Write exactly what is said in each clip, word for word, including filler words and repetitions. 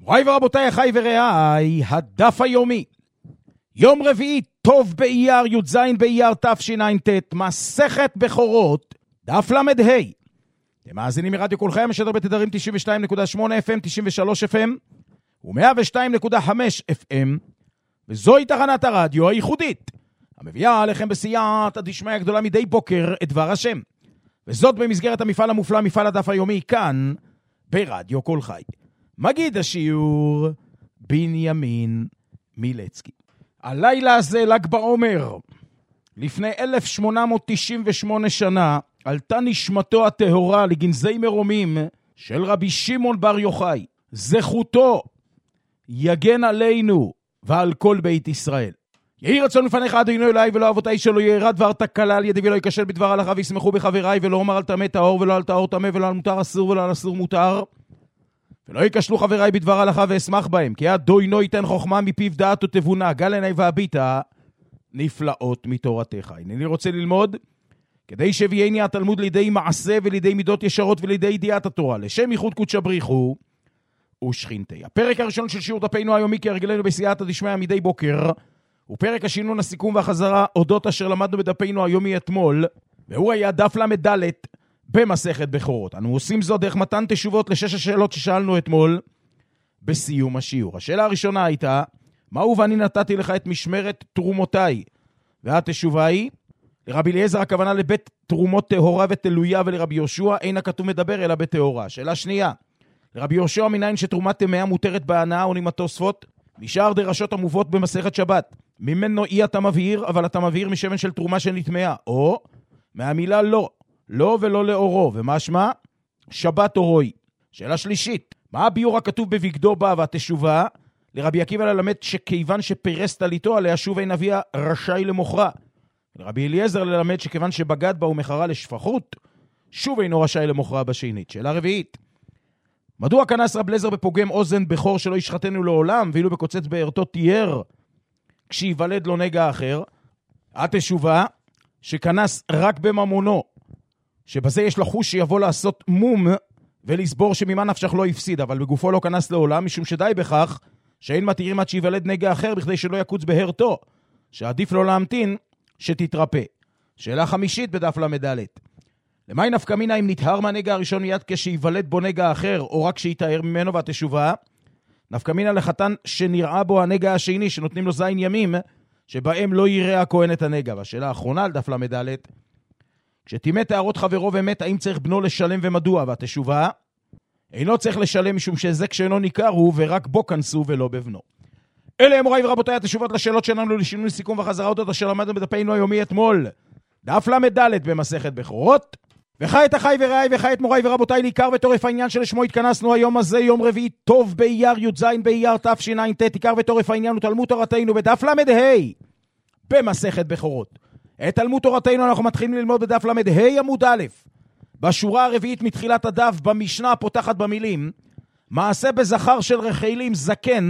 מוריי ורבותיי, אחי ורעיי, הדף היומי. יום רביעי, טוב באייר, י"ז באייר תשע"ט, מסכת בכורות, דף למד ה'. אתם מאזינים מרדיו כל חיים, משדר בתדרים תשעים ושתיים נקודה שמונה אף אם, תשעים ושלוש אף אם ו-מאה ושתיים נקודה חמש אף אם, וזוהי תחנת הרדיו הייחודית, המביאה עליכם בסייעתא דשמיא הגדולה מדי בוקר את דבר השם. וזאת במסגרת המפעל המופלא, מפעל הדף היומי, כאן ברדיו כל חי. מגיד השיעור בנימין מילצקי. הלילה הזה ל"ג בעומר, לפני אלף שמונה מאות תשעים ושמונה שנה, עלתה נשמתו הטהורה לגנזי מרומים של רבי שמעון בר יוחאי. זכותו יגן עלינו ועל כל בית ישראל. יהי רצון לפניך אדוני אלוהי ולא אבותיי, שלא ירד דבר תקלה על ידי ולא ייכשל בדבר הלכה, וישמחו בחבריי, ולא אומר על טמא טהור ולא על טהור טמא, ולא על מותר אסור ולא על אסור מותר, ולא ייכשלו חבריי בדבר הלכה ואשמח בהם, כי אדוני ייתן חוכמה מפיו דעת ותבונה, גל עיני והביטה נפלאות מתורתך. אני רוצה ללמוד כדי שביאני התלמוד לידי מעשה ולידי מידות ישרות ולידי ידיעת התורה, לשם ייחוד קודש בריחו ושכינתי. הפרק הראשון של שיעור דפנו היומי כהרגלנו בסייעתא דשמיא מדי בוקר, הוא פרק השינון, הסיכום והחזרה אודות אשר למדנו בדפנו היומי אתמול, והוא היה דף למד ד' במסכת בכורות. אנו עושים זאת דרך מתן תשובות לשש השאלות ששאלנו אתמול בסיום השיעור. השאלה הראשונה הייתה, מהו ואני נתתי לך את משמרת תרומותיי? והתשובה היא, לרבי אליעזר הכוונה לבית תרומות טהורה ותלויה, ולרבי יהושע אין הכתוב מדבר אלא בטהורה. שאלה שנייה, לרבי יהושע מניין שתרומת טמאה מותרת בהנאה, עונים התוספות, משאר דרשות המובאות במסכת שבת, ממנו אי אתה מבהיר, אבל אתה מבהיר משמן של תרומה שנטמאה, או מהמילה לא, לא ולא לאורו, ומשמע שבת אורוי. שאלה שלישית, מה הביור הכתוב בבגדו בה? והתשובה, לרבי עקיבא ללמד שכיוון שפרס טליתו עליה שוב אין אביה רשאי למוכרה. לרבי אליעזר ללמד שכיוון שבגד בה ומכרה לשפחות, שוב אינו רשאי למוכרה בשנית. שאלה רביעית, מדוע כנס רב אליעזר בפוגם אוזן בכור שלא ישחטנו לעולם, ואילו בקוצץ בערתו תיאר כשיוולד לו נגע אחר? התשובה, שכנס רק בממונו, שבזה יש לחוש שיבוא לעשות מום ולסבור שממה נפשך לא יפסיד, אבל בגופו לא כנס לעולם, משום שדי בכך שאין מתירים עד שיוולד נגע אחר בכדי שלא יקוץ בהרתו, שעדיף לו להמתין שתתרפא. שאלה חמישית בדף למד ד', למאי נפקא מינה אם נטהר מהנגע הראשון מיד כשיוולד בו נגע אחר, או רק שיתאר ממנו? והתשובה, נפקא מינה לחתן שנראה בו הנגע השני, שנותנים לו זין ימים שבהם לא יראה הכהן את הנגע. והשאלה האחרונה על דף למד ד', כשתימא טהרות חברו ומת, האם צריך בנו לשלם ומדוע? והתשובה, אינו צריך לשלם משום שזה כשאינו ניכר הוא, ורק בו כנסו ולא בבנו. אלה מוריי ורבותיי התשובות לשאלות שלנו לשינוי סיכום וחזרה אותות אשר למדנו בדפנו היומי אתמול, דף למד ד' במסכת בכורות. וכעת אחי ורעיי וכעת מוריי ורבותיי, לעיקר וטורף העניין שלשמו התכנסנו היום הזה, יום רביעי טוב באייר, י"ז באייר תשע"ט. עיקר וטורף העניין הוא תלמוד תורתנו בדף למד ה' במסכת בכורות. את תלמוד תורתנו אנחנו מתחילים ללמוד בדף למד ה' עמוד א', בשורה הרביעית מתחילת הדף, במשנה הפותחת במילים, מעשה בזכר של רחלים זקן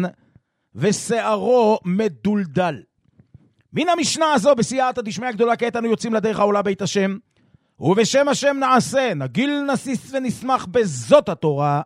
ושערו מדולדל. מן המשנה הזו בסייעתא דשמיא הגדולה כעת אנו יוצאים לדרך העולה בית השם, ובשם השם נעשה, נגיל נסיס ונשמח בזאת התורה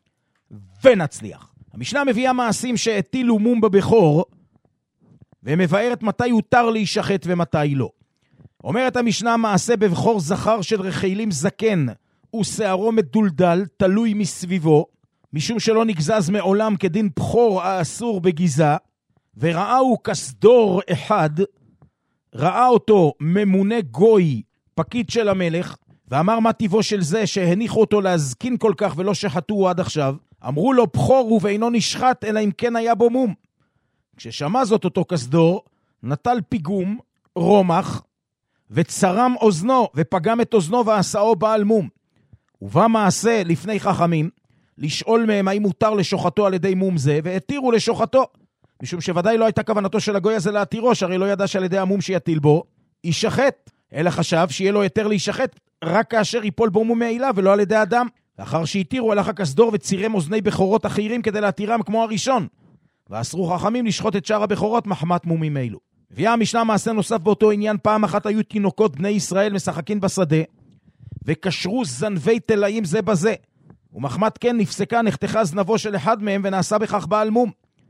ונצליח. המשנה מביאה מעשים שהטילו מום בבכור, ומבארת מתי יותר להישחט ומתי לא. אומרת המשנה, מעשה בבכור זכר של רחלים זקן ושערו מדולדל תלוי מסביבו, משום שלא נגזז מעולם כדין בכור האסור בגיזה, וראהו כסדור אחד, ראה אותו ממונה גוי פקיד של המלך, ואמר מה טיבו של זה שהניחו אותו להזקין כל כך ולא שחטו עד עכשיו? אמרו לו בכור הוא ואינו נשחט אלא אם כן היה בו מום. כששמע זאת אותו כסדור, נטל פיגום, רומח, וצרם אוזנו ופגם את אוזנו ועשאו בעל מום. ובא מעשה לפני חכמים, לשאול מהם האם מותר לשוחטו על ידי מום זה, והתירו לשוחטו. משום שוודאי לא הייתה כוונתו של הגוי הזה להתירו, שהרי לא ידע שעל ידי המום שיטיל בו, יישחט. אלא חשב שיהיה לו יותר להישחט רק כאשר ייפול בו מום מעילה ולא על ידי אדם. לאחר שהתירו הלך הכסדור וצירם אוזני בכורות אחרים כדי להתירם כמו הראשון. ואסרו חכמים לשחוט את שאר הבכורות מחמת מומים אלו. הביאה המשנה מעשה נוסף באותו עניין. פעם אחת היו תינוקות בני ישראל משחקים בשדה, וקשרו זנבי תלאים זה בזה, ומחמת כן נפסקה נחתכה זנבו של אחד מהם ונעשה בכך בעל מום.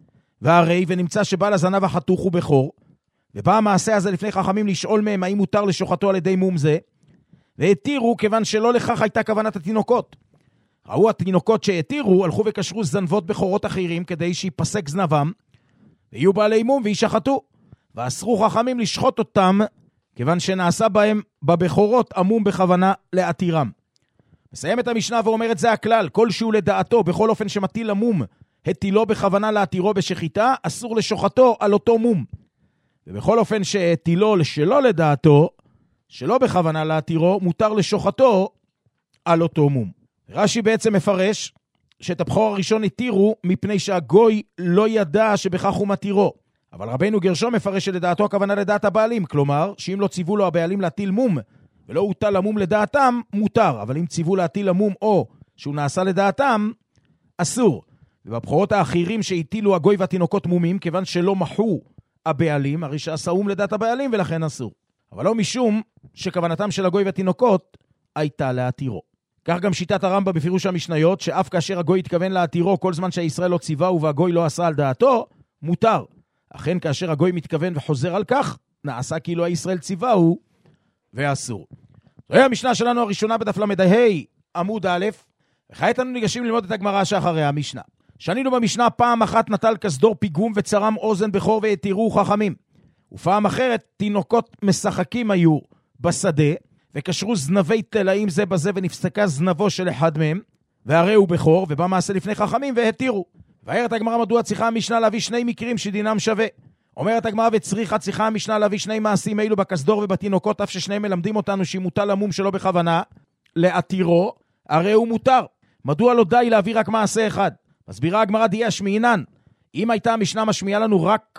והרי ונמצא שבעל הזנב החתוך הוא בכור, ובא המעשה הזה לפני חכמים לשאול מהם האם מותר לשוחטו על ידי מום זה, והתירו כיוון שלא לכך הייתה כוונת התינוקות. ראו התינוקות שהתירו, הלכו וקשרו זנבות בכורות אחרים כדי שיפסק זנבם, ויהיו בעלי מום וישחטו, ואסרו חכמים לשחוט אותם, כיוון שנעשה בהם בבכורות המום בכוונה להתירם. מסיים את המשנה ואומר את זה הכלל, כל שהוא לדעתו, בכל אופן שמטיל המום, התילו בכוונה להתירו בשחיטה, אסור לשוחטו על אותו מום. ובכל אופן שהתילו שלא לדעתו, שלא בכוונה להתירו, מותר לשוחטו על אותו מום. רש"י בעצם מפרש שאת הבכור הראשון התירו מפני שהגוי לא ידע שבכך הוא מתירו. אבל רבנו גרשום מפרש שלדעתו הכוונה לדעת הבעלים, כלומר שאם לא ציוו לו הבעלים להטיל מום ולא הוטל המום לדעתם, מותר, אבל אם ציוו להטיל המום או שהוא נעשה לדעתם, אסור. ובבכורות האחרים שהטילו הגוי והתינוקות מומים, כיוון שלא מחו הבעלים, הרי שעשאום לדעת הבעלים ולכן אסור. אבל לא משום שכוונתם של הגוי והתינוקות הייתה להתירו. כך גם שיטת הרמב"ם בפירוש המשניות, שאף כאשר הגוי התכוון להתירו כל זמן שהישראל לא ציווהו והגוי לא עשה על דעתו, מותר. אכן כאשר הגוי מתכוון וחוזר על כך, נעשה כאילו הישראל ציווהו ואסור. זוהי המשנה שלנו הראשונה בדף למדה עמוד א', וכעת אנו ניגשים ללמוד את הגמרא שאחריה המשנה. שנינו במשנה פעם אחת נטל כסדור פיגום וצרם אוזן בכור והתירו חכמים. ופעם אחרת תינוקות משחקים היו בשדה, וקשרו זנבי תלאים זה בזה ונפסקה זנבו של אחד מהם, והרי הוא בכור, ובא מעשה לפני חכמים והתירו. והערת הגמרא מדוע צריכה המשנה להביא שני מקרים שדינם שווה. אומרת הגמרא וצריכה צריכה המשנה להביא שני מעשים אלו בכסדור ובתינוקות, אף ששניהם מלמדים אותנו שהיא מוטל המום שלא בכוונה, להתירו, הרי הוא מותר. מדוע לא די להביא רק מעשה אחד? מסבירה הגמרא דיה שמינן, אם הייתה המשנה משמיעה לנו רק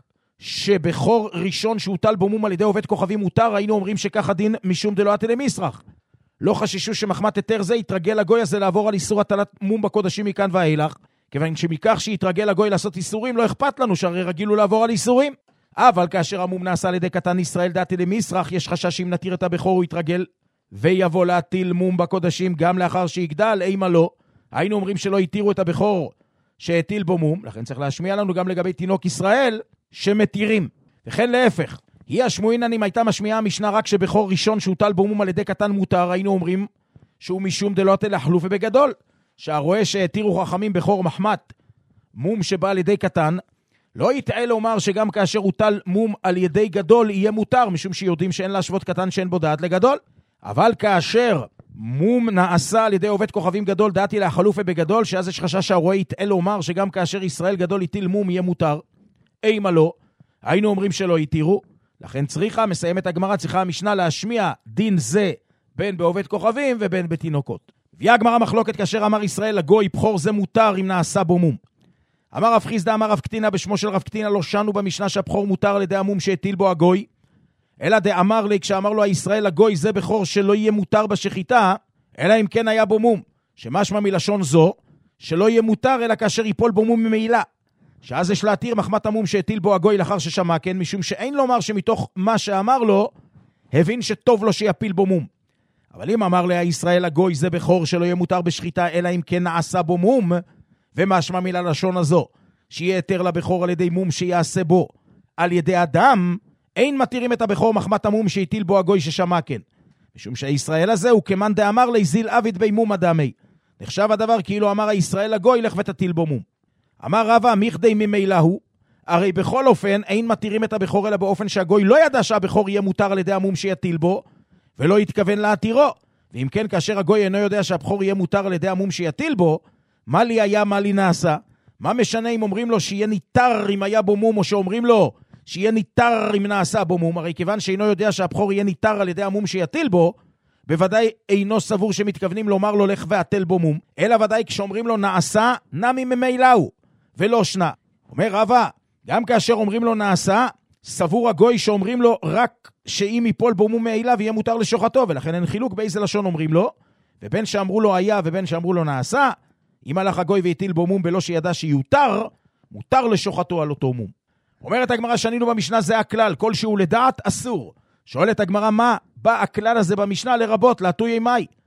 שבכור ראשון שהוטל בו מום על ידי עובד כוכבים מותר, היינו אומרים שכך הדין משום דלא אתי למסרח. לא חששו שמחמת היתר זה יתרגל הגוי הזה לעבור על איסור הטלת מום בקודשים מכאן ואילך, כיוון שמכך שיתרגל הגוי לעשות איסורים לא אכפת לנו שהרי רגילו לעבור על איסורים. אבל כאשר המום נעשה על ידי קטן ישראל דעתי למסרח, יש חשש שאם נתיר את הבכור הוא יתרגל ויבוא להטיל מום בקודשים גם לאחר שיגדל, אימה לא. היינו אומרים שלא יתירו את הבכור שהטיל בו מום, לכן צריך להשמיע לנו גם לגבי תינוק ישראל שמתירים. וכן להפך, היא השמועינן אם הייתה משמיעה המשנה רק שבכור ראשון שהוטל בו מום על ידי קטן מותר, היינו אומרים שהוא משום דלא תלחלוף ובגדול, שהרואה שהתירו חכמים בכור מחמת מום שבא על ידי קטן, לא יתאה לומר שגם כאשר הוטל מום על ידי גדול יהיה מותר, משום שיודעים שאין להשוות קטן שאין בו דעת לגדול. אבל כאשר מום נעשה על ידי עובד כוכבים גדול, דעתי להחלוף ובגדול, שאז יש חשש שהרואה יתאה לומר שגם כאשר ישראל גדול יטיל מום יהיה מותר. אימה לא, היינו אומרים שלא יתירו, לכן צריכה, מסיימת הגמרא, צריכה המשנה להשמיע דין זה בין בעובד כוכבים ובין בתינוקות. הביאה הגמרא מחלוקת כאשר אמר ישראל לגוי בכור זה מותר אם נעשה בו מום. אמר רב חיסדא אמר רב קטינה בשמו של רב קטינה לא שנו במשנה שהבכור מותר על ידי המום שהטיל בו הגוי, אלא דאמר לי כשאמר לו הישראל לגוי זה בכור שלא יהיה מותר בשחיטה, אלא אם כן היה בו מום, שמשמע מלשון זו שלא יהיה מותר אלא כאשר ייפול בו מום ממעילה, שאז יש להתיר מחמת המום שהטיל בו הגוי לאחר ששמע כן, משום שאין לומר שמתוך מה שאמר לו הבין שטוב לו שיפיל בו מום. אבל אם אמר לה ישראל הגוי זה בכור שלא יהיה מותר בשחיטה אלא אם כן נעשה בו מום, ומשמע מלשון הזו שיהיה היתר לבכור על ידי מום שיעשה בו על ידי אדם, אין מתירים את הבכור מחמת המום שהטיל בו הגוי ששמע כן, משום שהישראל הזה הוא כמן דאמר לי זיל אביד בי מום אדמי, נחשב הדבר כאילו אמר הישראל הגוי לך ותטיל בו מום. אמר רבא מכדי ממילא הוא, הרי בכל אופן אין מתירים את הבכור אלא באופן שהגוי לא ידע שהבכור יהיה מותר על ידי המום שיטיל בו ולא יתכוון להתירו, ואם כן כאשר הגוי אינו יודע שהבכור יהיה מותר על ידי המום שיטיל בו, מה לי היה מה לי נעשה? מה משנה אם אומרים לו שיהיה ניתר אם היה בו מום, או שאומרים לו שיהיה ניתר אם נעשה בו מום? הרי כיוון שאינו יודע שהבכור יהיה ניתר על ידי המום שיטיל בו, בוודאי אינו סבור שמתכוונים לומר לו לך והטל בו מום, אלא ודאי כשאומרים לו נעשה נמי ממילא הוא ולא שנה. אומר רבא, גם כאשר אומרים לו נעשה, סבור הגוי שאומרים לו רק שאם ייפול בו מום מעילה ויהיה מותר לשוחטו, ולכן אין חילוק באיזה לשון אומרים לו, ובין שאמרו לו היה ובין שאמרו לו נעשה, אם הלך הגוי והטיל בו מום בלא שידע שיותר, מותר לשוחטו על אותו מום. אומרת הגמרא שנינו במשנה זה הכלל, כל שהוא לדעת אסור. שואלת הגמרא מה בא הכלל הזה במשנה לרבות, להטוי מי?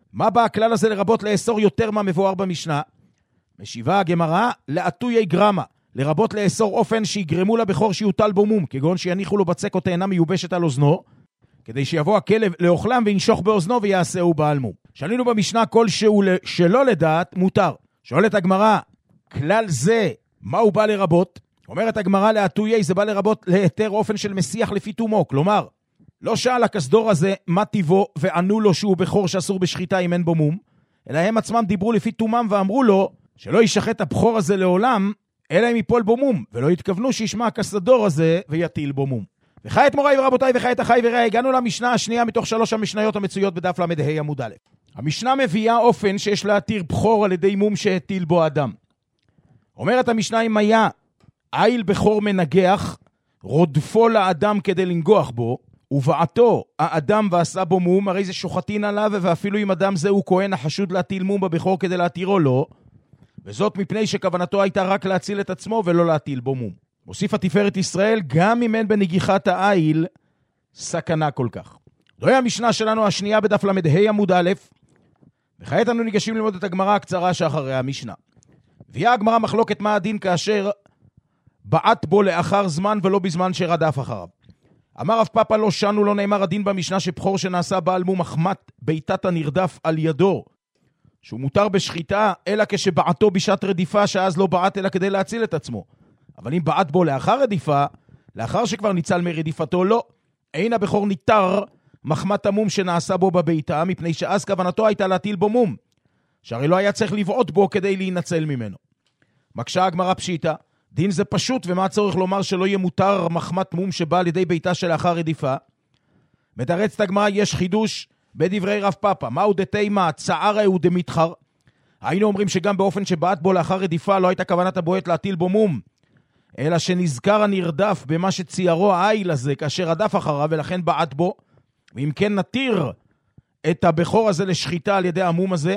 מה בא הכלל הזה לרבות לאסור יותר מהמבואר במשנה? משיבה הגמרא, לעטויי גרמה, לרבות לאסור אופן שיגרמו לבכור שיוטל בו מום, כגון שיניחו לו בצק או תאנה מיובשת על אוזנו, כדי שיבוא הכלב לאוכלם וינשוך באוזנו ויעשהו בעל מום. שנינו במשנה כלשהו שלא לדעת מותר. שואלת הגמרא, כלל זה, מה הוא בא לרבות? אומרת הגמרא, לעטויי זה בא לרבות להיתר אופן של מסיח לפי תומו, כלומר, לא שאל הכסדור הזה מה טיבו וענו לו שהוא בכור שאסור בשחיטה אם אין בו מום, אלא הם עצמם דיברו לפי תומם ואמרו לו שלא ישחט הבכור הזה לעולם, אלא אם ייפול בו מום, ולא התכוונו שישמע הכסדור הזה ויטיל בו מום. וחי את מוריי ורבותיי וחי את החי ורעי, הגענו למשנה השנייה מתוך שלוש המשניות המצויות בדף למד ה' עמוד א'. המשנה מביאה אופן שיש להתיר בכור על ידי מום שהטיל בו אדם. אומרת המשנה, אם היה איל בכור מנגח, רודפו לאדם כדי לנגוח בו, ובעתו האדם ועשה בו מום, הרי זה שוחטין עליו, ואפילו אם אדם זהו כהן החשוד להטיל מום בבכור כדי להתירו לו, וזאת מפני שכוונתו הייתה רק להציל את עצמו ולא להטיל בו מום. מוסיף התפארת ישראל, גם אם אין בנגיחת האיל סכנה כל כך. זוהי המשנה שלנו השנייה בדף למד ה' עמוד א', וכעת אנו ניגשים ללמוד את הגמרא הקצרה שאחרי המשנה. הביאה הגמרא מחלוקת מה הדין כאשר בעט בו לאחר זמן ולא בזמן שרדף אחריו. אמר רב פאפא, לא שנו, לא נאמר הדין במשנה שבכור שנעשה בעל מום מחמת ביתת הנרדף על ידו, שהוא מותר בשחיטה, אלא כשבעטו בשעת רדיפה, שאז לא בעט אלא כדי להציל את עצמו. אבל אם בעט בו לאחר רדיפה, לאחר שכבר ניצל מרדיפתו, לא. אין הבכור ניתר מחמת המום שנעשה בו בביתה, מפני שאז כוונתו הייתה להטיל בו מום, שהרי לא היה צריך לבעוט בו כדי להינצל ממנו. מקשה הגמרא פשיטה, דין זה פשוט, ומה הצורך לומר שלא יהיה מותר מחמת מום שבא על ידי ביתה שלאחר רדיפה? מתרצת הגמרא, יש חידוש בדברי רב פאפא, מהו דתימה צערה הוא דמתחר? היינו אומרים שגם באופן שבעט בו לאחר רדיפה לא הייתה כוונת הבועט להטיל בו מום, אלא שנזכר הנרדף במה שציירו האיל הזה כאשר רדף אחריו ולכן בעט בו, ואם כן נתיר את הבכור הזה לשחיטה על ידי המום הזה,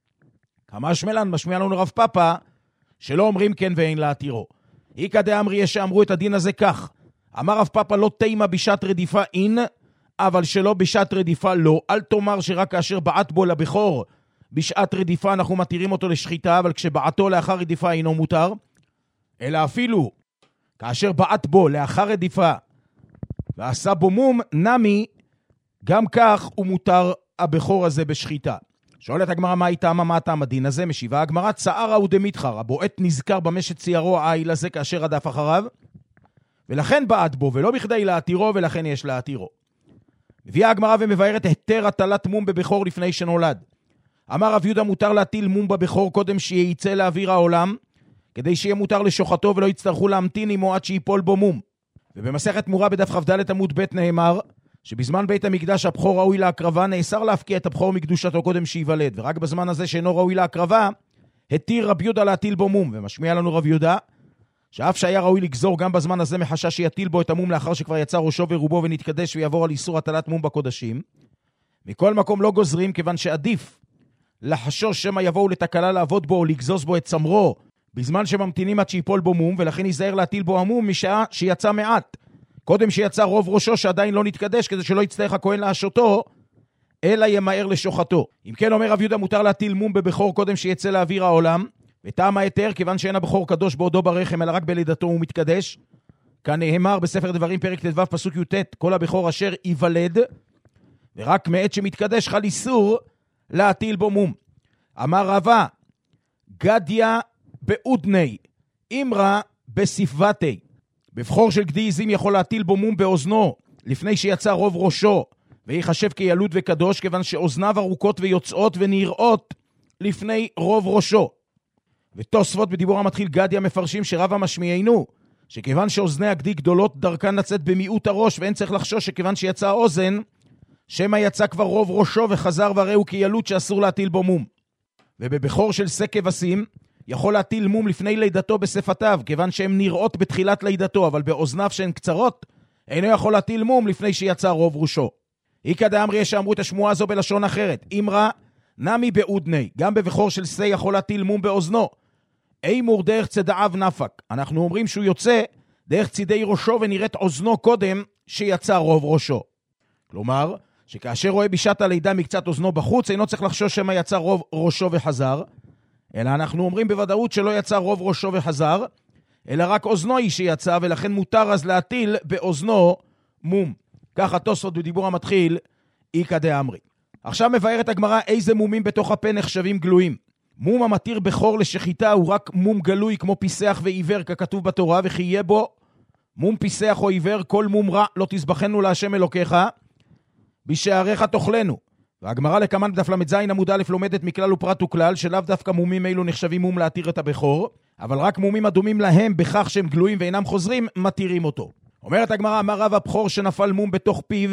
כמה שמלן משמיע לנו רב פאפא שלא אומרים כן ואין להתירו. איקא דאמרי יש שאמרו את הדין הזה כך, אמר רב פאפא, לא תימה בשעת רדיפה אין, אבל שלא בשעת רדיפה לא. אל תאמר שרק כאשר בעט בו לבכור בשעת רדיפה אנחנו מתירים אותו לשחיטה, אבל כשבעטו לאחר רדיפה אינו מותר, אלא אפילו כאשר בעט בו לאחר רדיפה ועשה בו מום, נמי, גם כך הוא מותר הבכור הזה בשחיטה. שואלת הגמרא, מה איתם, מה טעם הדין הזה? משיבה הגמרא, צערה הוא דמתחר, הבועט נזכר במה שציירו האיל הזה כאשר רדף אחריו, ולכן בעט בו, ולא בכדי להתירו, ולכן יש להתירו. מביאה הגמרא ומבארת היתר הטלת מום בבכור לפני שנולד. אמר רב יהודה, מותר להטיל מום בבכור קודם שייצא לאוויר העולם, כדי שיהיה מותר לשוחטו ולא יצטרכו להמתין עמו עד שיפול בו מום. ובמסכת מורה בדף כ"ד עמוד ב' נאמר, שבזמן בית המקדש הבכור ראוי להקרבה, נאסר להפקיע את הבכור מקדושתו קודם שיוולד, ורק בזמן הזה שאינו ראוי להקרבה, התיר רב יהודה להטיל בו מום. ומשמיע לנו רב יהודה, שאף שהיה ראוי לגזור גם בזמן הזה מחשש שיטיל בו את המום לאחר שכבר יצא ראשו ורובו ונתקדש ויעבור על איסור הטלת מום בקודשים, מכל מקום לא גוזרים, כיוון שעדיף לחשוש שמא יבואו לתקלה לעבוד בו או לגזוז בו את צמרו, בזמן שממתינים עד שיפול בו מום, ולכן ייזהר להטיל בו המום משעה שיצא מעט, קודם שיצא רוב ראשו שעדיין לא נתקדש, כדי שלא יצטרך הכהן להשותו, אלא ימהר לשוחטו. אם כן, אומר רב יהודה, מותר להטיל מום בבכור קודם שיצא לאוויר העולם, וטעם ההיתר, כיוון שאין הבכור קדוש בעודו ברחם, אלא רק בלידתו הוא מתקדש, כנאמר בספר דברים פרק ט"ו פסוק י"ט, כל הבכור אשר ייוולד, ורק מעת שמתקדש חל איסור להטיל בו מום. אמר רבא, גדיה באודני, אמרה בספבתי, בבכור של גדי עזים יכול להטיל בו מום באוזנו, לפני שיצא רוב ראשו, ויחשב כילוד וקדוש, כיוון שאוזניו ארוכות ויוצאות ונראות לפני רוב ראשו. ותוספות בדיבור המתחיל גדיה מפרשים שרב המשמיענו, שכיוון שאוזני הגדי גדולות דרכן לצאת במיעוט הראש, ואין צריך לחשוש שכיוון שיצא האוזן, שמה יצא כבר רוב ראשו וחזר וראו כילוד שאסור להטיל בו מום. ובבכור של שא כבשים, יכול להטיל מום לפני לידתו בשפתיו, כיוון שהן נראות בתחילת לידתו, אבל באוזניו שהן קצרות, אינו יכול להטיל מום לפני שיצא רוב ראשו. איקא דאמרי יש שאמרו את השמועה הזו בלשון אחרת, אמרה נמי באודני, גם בבכור של שא יכול להטיל מום באוזנו, אימור דרך צדעיו נפק, אנחנו אומרים שהוא יוצא דרך צידי ראשו ונראית אוזנו קודם שיצא רוב ראשו. כלומר, שכאשר רואה בשעת הלידה מקצת אוזנו בחוץ, אינו צריך לחשוש שמה יצא רוב ראשו וחזר, אלא אנחנו אומרים בוודאות שלא יצא רוב ראשו וחזר, אלא רק אוזנו היא שיצא, ולכן מותר אז להטיל באוזנו מום. ככה תוספות בדיבור המתחיל, איקא דאמרי. עכשיו מבארת הגמרא איזה מומים בתוך הפה נחשבים גלויים. מום המתיר בחור לשחיטה הוא רק מום גלוי כמו פיסח ועיוור ככתוב בתורה, וכי יהיה בו מום פיסח או עיוור, כל מום רע לא תזבחנו להשם אלוקיך, בשעריך תאכלנו. והגמרא לקמן בדף למד זין עמוד א' לומדת מכלל ופרט וכלל, שלאו דווקא מומים אלו נחשבים מום להתיר את הבכור, אבל רק מומים הדומים להם בכך שהם גלויים ואינם חוזרים, מתירים אותו. אומרת הגמרא, אמר רב הבכור שנפל מום בתוך פיו,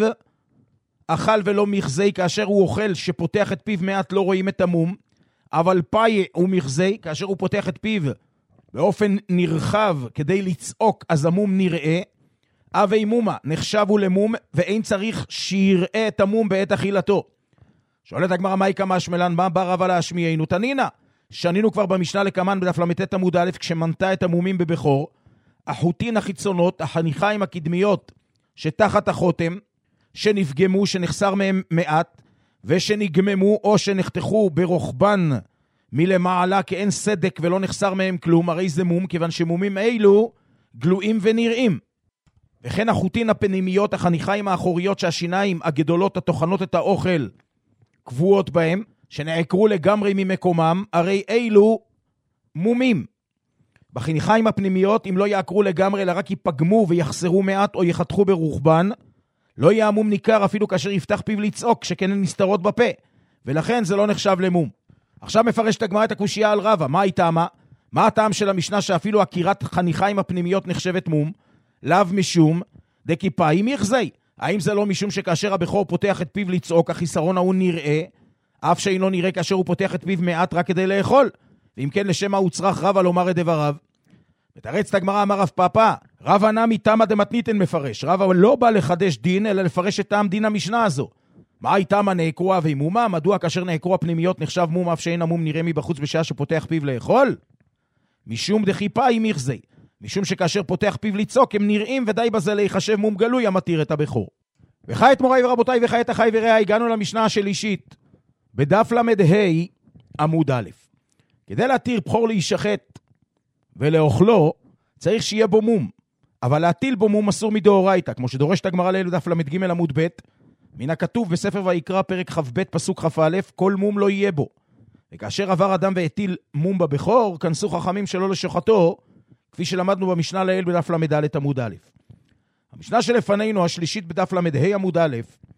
אכל ולא מחזי, כאשר הוא אוכל שפותח את פיו מעט לא רואים את המום, אבל פאי הוא מחזי, כאשר הוא פותח את פיו באופן נרחב כדי לצעוק, אז המום נראה. אבי מומה נחשבו למום, ואין צריך שיראה את המום בעת אכילתו. שואלת הגמרא, מהי כמה השמלן, מה בא רבא להשמיענו? תנינה, שנינו כבר במשנה לקמן בדף למד עמוד א', כשמנתה את המומים בבכור, החוטין החיצונות, החניכיים הקדמיות שתחת החותם, שנפגמו, שנחסר מהם מעט, ושנגממו או שנחתכו ברוחבן מלמעלה, כי אין סדק ולא נחסר מהם כלום, הרי זה מום, כיוון שמומים אילו גלויים ונראים. וכן החוטין הפנימיות, החניכיים האחוריות שהשיניים הגדולות התוכנות את האוכל קבועות בהם, שנעקרו לגמרי ממקומם, הרי אילו מומים. בחניכיים הפנימיות, אם לא יעקרו לגמרי, אלא רק ייפגמו ויחסרו מעט או יחתכו ברוחבן, לא יהיה המום ניכר אפילו כאשר יפתח פיו לצעוק, שכן הן נסתרות בפה, ולכן זה לא נחשב למום. עכשיו מפרש את הגמרא את הקושיה על רבא, מה היא טעמה? מה הטעם של המשנה שאפילו עקירת חניכיים הפנימיות נחשבת מום? לאו משום דקיפאי מחזי. האם זה לא משום שכאשר הבכור פותח את פיו לצעוק, החיסרון ההוא נראה, אף שאינו נראה כאשר הוא פותח את פיו מעט רק כדי לאכול? ואם כן, לשם מה הוא צריך רבא לומר את דבריו? מתרץ את הגמרא, אמר רב פאפא, רבא נמי תמא דמתניתן מפרש. רבא לא בא לחדש דין, אלא לפרש את טעם דין המשנה הזו. מה היא תמא נעקרו אבי מומה? מדוע כאשר נעקרו הפנימיות נחשב מום אף שאין המום נראה מבחוץ בשעה שפותח פיו לאכול? משום דחיפאי מחזי. משום שכאשר פותח פיו לצעוק הם נראים, ודי בזה להיחשב מום גלוי המתיר את הבכור. וכעת מוריי ורבותיי וכעת אחיי ורעיי, הגענו למשנה השלישית בדף למד ה' עמוד א'. כדי להתיר בכור להישחט ולאוכלו צריך שיהיה בו מום, אבל להטיל בו מום אסור מדאורייתא, כמו שדורשת הגמרא לעיל דף למד ג' עמוד ב', מן הכתוב בספר ויקרא פרק כ"ב פסוק כ"א, כל מום לא יהיה בו. וכאשר עבר אדם והטיל מום בבכור, כנסו חכמים שלא לשוחטו, כפי שלמדנו במשנה לעיל בדף למד א' עמוד א'. המשנה שלפנינו, השלישית בדף למד ה' עמוד א',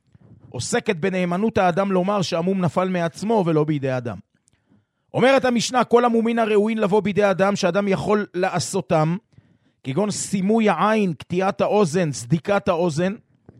עוסקת בנאמנות האדם לומר שהמום נפל מעצמו ולא בידי אדם. אומרת המשנה, כל המומין הראויים לבוא בידי אדם שאדם יכול לעשותם, כגון שימוי העין, קטיעת האוזן, סדיקת האוזן,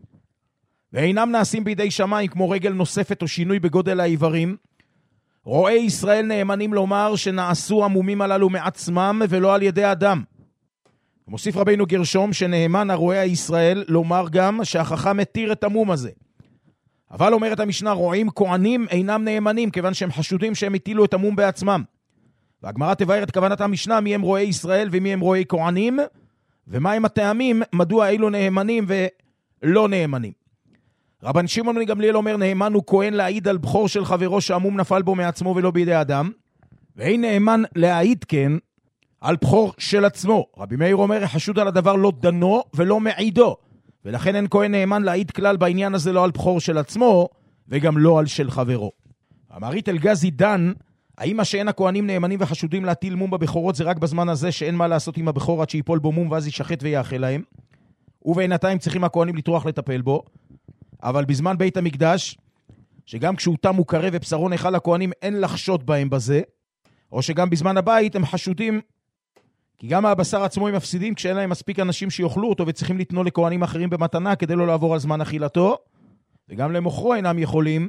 ואינם נעשים בידי שמיים כמו רגל נוספת או שינוי בגודל האיברים. רואי ישראל נאמנים לומר שנעשו המומים הללו מעצמם ולא על ידי אדם. מוסיף רבינו גרשום שנאמן הרואי הישראל לומר גם שהחכם מתיר את המום הזה. אבל אומרת המשנה, רועים כהנים אינם נאמנים, כיוון שהם חשודים שהם הטילו את המום בעצמם. והגמרא תבאר את כוונת המשנה, מי הם רואי ישראל ומי הם רואי כהנים, ומה הם הטעמים, מדוע אילו נאמנים ולא נאמנים. רבן שמעון בן גמליאל אומר, נאמן הוא כהן להעיד על בכור של חברו שהמום נפל בו מעצמו ולא בידי אדם, ואין נאמן להעיד כן על בכור של עצמו. רבי מאיר אומר, חשוד על הדבר לא דנו ולא מעידו, ולכן אין כהן נאמן להעיד כלל בעניין הזה לא על בכור של עצמו, וגם לא על של חברו. המערית אלגזי דן, האם מה שאין הכהנים נאמנים וחשודים להטיל מום בבכורות זה רק בזמן הזה שאין מה לעשות עם הבכור עד שיפול בו מום ואז ישחט ויאכל להם, ובינתיים צריכים הכהנים לטרוח לטפל בו, אבל בזמן בית המקדש, שגם כשהוא תם הוא קרב ובשרו נאכל הכהנים אין לחשוד בהם בזה, או שגם בזמן הבית הם חשודים, כי גם הבשר עצמו הם מפסידים כשאין להם מספיק אנשים שיאכלו אותו וצריכים לתנו לכהנים אחרים במתנה כדי לא לעבור על זמן אכילתו, וגם למוכרו אינם יכולים,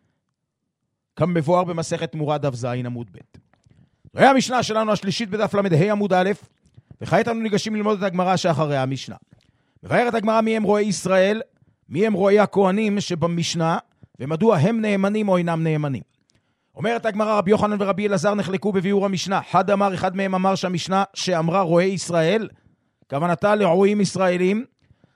כמבואר במסכת תמורה דף ז' עמוד ב'. זוהי המשנה שלנו השלישית בדף למד ה' עמוד א', וכעת אנו ניגשים ללמוד את הגמרא שאחרי המשנה. מבארת הגמרא מי הם רואי ישראל, מי הם רואי הכהנים שבמשנה, ומדוע הם נאמנים או אינם נאמנים. אומרת הגמרא, רבי יוחנן ורבי אלעזר נחלקו בביאור המשנה. אחד אמר, אחד מהם אמר שהמשנה שאמרה רואי ישראל, כוונתה לרועים ישראלים,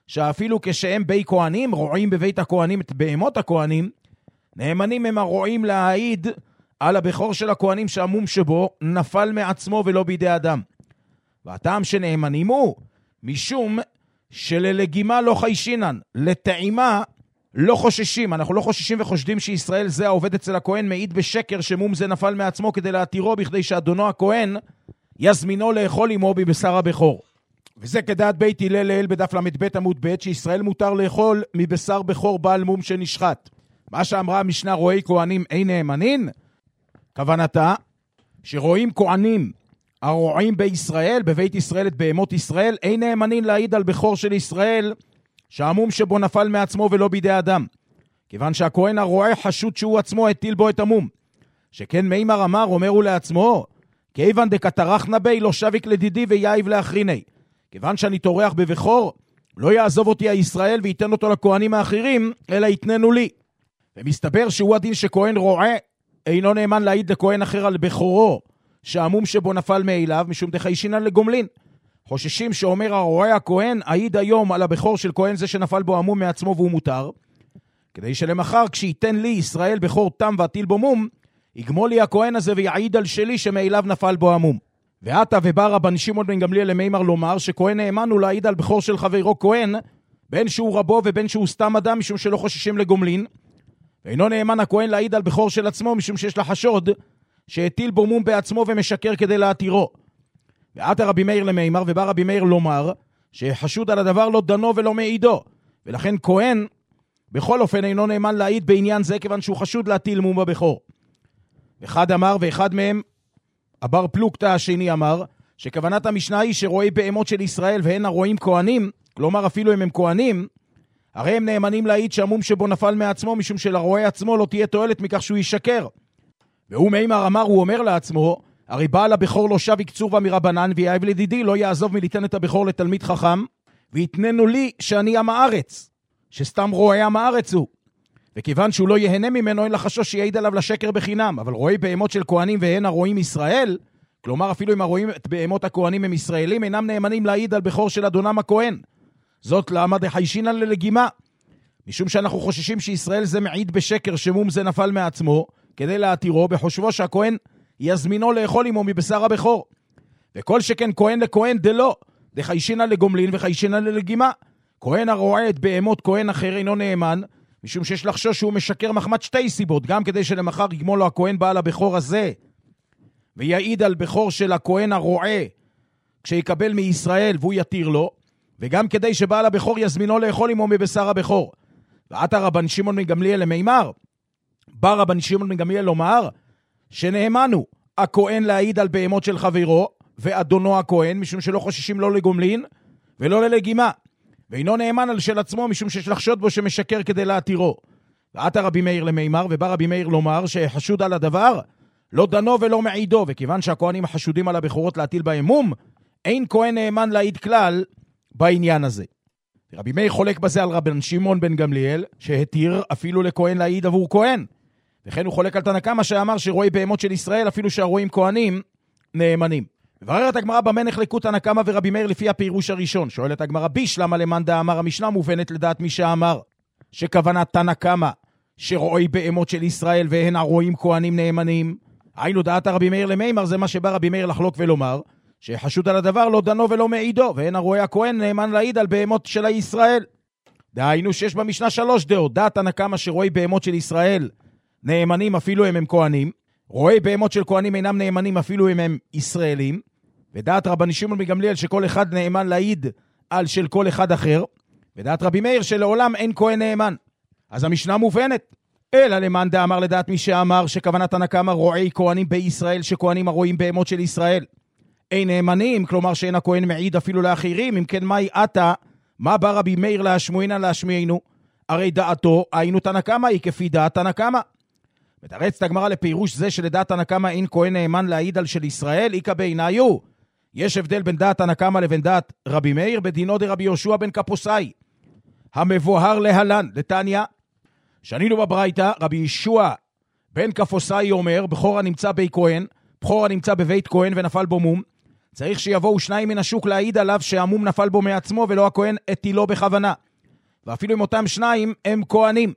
שאפילו כשהם בי כהנים, רועים בבית הכהנים את בהמות הכהנים, נאמנים הם הרועים להעיד על הבכור של הכהנים שהמום שבו נפל מעצמו ולא בידי אדם. והטעם שנאמנים הוא, משום שללגימה לא חיישינן, לטעימה לא חוששים. אנחנו לא חוששים וחושדים שישראל זה העובד אצל הכהן מעיד בשקר שמום זה נפל מעצמו כדי להתירו בכדי שאדונו הכהן יזמינו לאכול עמו בבשר הבכור. וזה כדעת בית הלל לאל בדף למד עמוד ב' שישראל מותר לאכול מבשר בכור בעל מום שנשחט. מה שאמרה המשנה רואי כהנים אין נאמנין, כוונתה שרואים כהנים הרועים בישראל, בבית ישראל את בהמות ישראל, אין נאמנין להעיד על בכור של ישראל שהמום שבו נפל מעצמו ולא בידי אדם. כיוון שהכהן הרועה חשוד שהוא עצמו הטיל בו את המום. שכן מימר אמר, אומר הוא לעצמו, כיוון דקטרחנה בי לא שביק לדידי ויעיב לאחריני. כיוון שאני תורח בבכור, לא יעזוב אותי הישראל וייתן אותו לכהנים האחרים, אלא יתננו לי. ומסתבר שהוא הדין שכהן רועה אינו נאמן להעיד לכהן אחר על בכורו, שהמום שבו נפל מאליו, משום דחיישינן לגומלין. חוששים שאומר הרועה הכהן, העיד היום על הבכור של כהן זה שנפל בו המום מעצמו והוא מותר, כדי שלמחר כשייתן לי ישראל בכור תם ועטיל בו מום, יגמול לי הכהן הזה ויעיד על שלי שמאליו נפל בו המום. ועתה ובא רבן שמעון בן גמליאל למימר לומר שכהן נאמן הוא להעיד על בכור של חברו כהן, בין שהוא רבו ובין שהוא סתם אדם, משום שלא חוששים לגומלין, ואינו נאמן הכהן להעיד על בכור של עצמו, משום שיש לה חשוד שהטיל בו מום בעצמו ומשקר כדי להתירו. ועתה רבי מאיר למימר, ובא רבי מאיר לומר שחשוד על הדבר לא דנו ולא מעידו, ולכן כהן בכל אופן אינו נאמן להעיד בעניין זה, כיוון שהוא חשוד להטיל מום בבכור. אחד אמר, ואחד מהם, הבר פלוגתא השני אמר, שכוונת המשנה היא שרואי בהמות של ישראל והן הרואים כהנים, כלומר אפילו אם הם כהנים, הרי הם נאמנים להעיד שהמום שבו נפל מעצמו, משום שלרועה עצמו לא תהיה תועלת מכך שהוא ישקר. והוא מימר אמר, הוא אומר לעצמו, הרי בעל הבכור לא שב יקצור מרבנן, ויעיב לדידי לא יעזוב מליתן את הבכור לתלמיד חכם, ויתננו לי שאני עם הארץ, שסתם רועה עם הארץ הוא. וכיוון שהוא לא יהנה ממנו, אין לחשוש שיעיד עליו לשקר בחינם. אבל רואי בהמות של כהנים והן הרואים ישראל, כלומר אפילו אם הרואים את בהמות הכהנים הם ישראלים, אינם נאמנים להעיד על בכור של אדונם הכהן. זאת למה דחיישינן ללגימה. משום שאנחנו חוששים שישראל זה מעיד בשקר שמום זה נפל מעצמו, כדי להתירו בחושבו שהכהן יזמינו לאכול עמו מבשר הבכור. וכל שכן כהן לכהן דלא, דחיישינן לגומלין וחיישינן ללגימה. כהן הרואה את בהמות כהן אחר אינו נאמן, משום שיש לחשוש שהוא משקר מחמת שתי סיבות, גם כדי שלמחר יגמול לו הכהן בעל הבכור הזה, ויעיד על בכור של הכהן הרועה, כשיקבל מישראל והוא יתיר לו, וגם כדי שבעל הבכור יזמינו לאכול עמו מבשר הבכור. ועתה רבן שמעון בן גמליאל למימר, בא רבן שמעון בן גמליאל לומר, שנאמנו הכהן להעיד על בהמות של חברו, ואדונו הכהן, משום שלא חוששים לא לגומלין, ולא ללגימה. ואינו נאמן על של עצמו, משום שיש לחשוד בו שמשקר כדי להתירו. ועתה רבי מאיר למימר, ובא רבי מאיר לומר שחשוד על הדבר, לא דנו ולא מעידו, וכיוון שהכהנים החשודים על הבכורות להטיל בהם מום, אין כהן נאמן להעיד כלל בעניין הזה. רבי מאיר חולק בזה על רבן שמעון בן גמליאל, שהתיר אפילו לכהן להעיד עבור כהן. וכן הוא חולק על תנא קמא שאמר שרואי בהמות של ישראל, אפילו שהרואים כהנים, נאמנים. מבררת הגמרא במה נחלקו תנא קמא ורבי מאיר לפי הפירוש הראשון. שואלת הגמרא ביש למה למאן דאמר, המשנה מובנת לדעת מי שאמר שכוונת תנא קמא שרואי בהמות של ישראל והן הרואים כהנים נאמנים. היינו דעת רבי מאיר למימר, זה מה שבא רבי מאיר לחלוק ולומר שחשוד על הדבר לא דנו ולא מעידו, והן הרואה הכהן נאמן להעיד על בהמות של ישראל. דהיינו שיש במשנה שלוש דעות, דעת תנא קמא שרואי בהמות של ישראל נאמנים אפילו אם הם כהנים, רואי בהמות של כהנים אינם נאמנים אפילו אם הם ישראלים, ודעת רבן שמעון בן גמליאל שכל אחד נאמן להעיד על של כל אחד אחר, ודעת רבי מאיר שלעולם אין כהן נאמן. אז המשנה מובנת. אלא למאן דאמר לדעת מי שאמר שכוונת תנא קמא רואי כהנים בישראל שכהנים הרואים בהמות של ישראל אין נאמנים, כלומר שאין הכהן מעיד אפילו לאחרים. אם כן מהי עתה, מה בא רבי מאיר להשמועינן להשמיענו? הרי דעתו היינו תנא קמא היא כפי דעת תנא קמא. מתרצת הגמרא לפירוש זה שלדעת תנא קמא אין כהן נאמן להעיד על של ישראל, איכא בעיניו. יש הבדל בין דעת תנא קמא לבין דעת רבי מאיר בדינו דרבי יהושע בן קפוסאי המבואר להלן. לתניא שנינו בברייתא, רבי יהושע בן קפוסאי אומר, בכור הנמצא בי כהן, בכור הנמצא בבית כהן ונפל בו מום, צריך שיבואו שניים מן השוק להעיד עליו שהמום נפל בו מעצמו ולא הכהן הטילו בכוונה. ואפילו אם אותם שניים הם כהנים.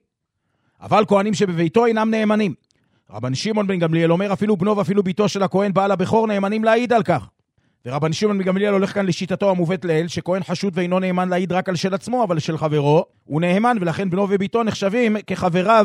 אבל כהנים שבביתו אינם נאמנים. רבן שמעון בן גמליאל אומר אפילו בנו ואפילו ביתו של הכהן בעל הבכור נאמנים להעיד על כך. ורבן שמעון בן גמליאל הולך כאן לשיטתו המובאת לעיל, שכהן חשוד ואינו נאמן להעיד רק על של עצמו, אבל של חברו הוא נאמן, ולכן בנו וביתו נחשבים כחבריו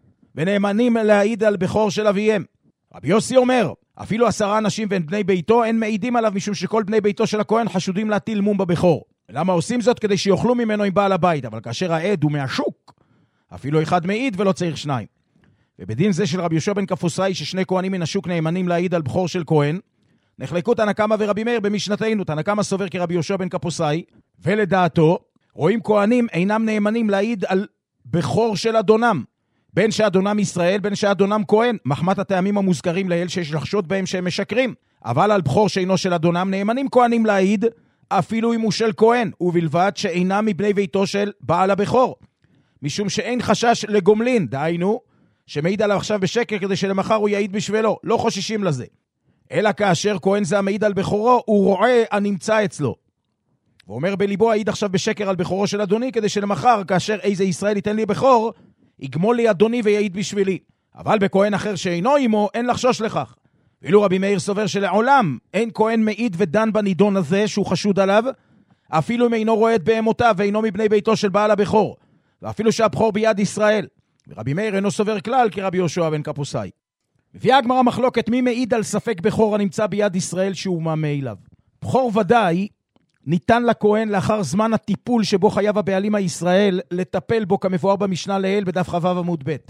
ונאמנים להעיד על בכור של אביהם. רבי יוסי אומר, אפילו עשרה אנשים והם בני ביתו אין מעידים עליו, משום שכל בני ביתו של הכהן חשודים להטיל מום בבכור. למה עושים זאת? כדי שיוכלו ממנו עם בעל הבית, אבל כאשר העד הוא מהשוק, אפילו אחד מעיד ולא צריך שניים. ובדין זה של רבי יהושע בן קפוסאי, ששני כהנים מן השוק נאמנים להעיד על בכור של כהן, נחלקו תנא קמא ורבי מאיר במשנתנו. תנא קמא סובר כרבי יהושע בן קפוסאי, ולדעתו רואים כהנים אינם נאמנים להעיד על בכור של אדונם, בין שאדונם ישראל בין שאדונם כהן, מחמת הטעמים המוזכרים לעיל שיש לחשוד בהם שהם משקרים. אבל על בכור שאינו של אדונם נאמנים כהנים להעיד אפילו אם הוא של כהן, ובלבד שאינם מבני ביתו של בעל הבכור, משום שאין חשש לגומלין, דהיינו שמעיד עליו עכשיו בשקר כדי שלמחר הוא יעיד בשבילו, לא חוששים לזה. אלא כאשר כהן זה המעיד על בכורו, הוא רואה הנמצא אצלו. הוא אומר בליבו, העיד עכשיו בשקר על בכורו של אדוני, כדי שלמחר, כאשר איזה ישראל ייתן לי בכור, יגמול לי אדוני ויעיד בשבילי. אבל בכהן אחר שאינו עמו, אין לחשוש לכך. ואילו רבי מאיר סובר שלעולם אין כהן מעיד ודן בנידון הזה שהוא חשוד עליו, אפילו אם אינו רואה את בהמותיו ואינו מבני ביתו של בעל הבכור, ואפילו שהבכור ביד ישראל. ורבי מאיר אינו סובר כלל כרבי יהושע בן קפוסאי. מביאה הגמרא מחלוקת מי מעיד על ספק בכור הנמצא ביד ישראל שהוא ממה אליו. בכור ודאי ניתן לכהן לאחר זמן הטיפול שבו חייב הבעלים הישראל לטפל בו, כמבואר במשנה לעיל בדף כ"ו עמוד ב'.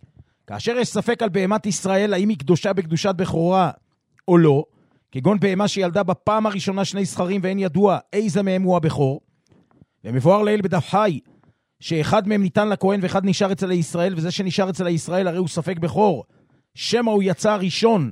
כאשר יש ספק על בהמת ישראל האם היא קדושה בקדושת בכורה או לא, כגון בהמה שילדה בפעם הראשונה שני זכרים ואין ידוע איזה מהם הוא הבכור, ומבואר לעיל בדף חי שאחד מהם ניתן לכהן ואחד נשאר אצל הישראל, וזה שנשאר אצל הישראל הרי הוא ספק בכור, שמא הוא יצא ראשון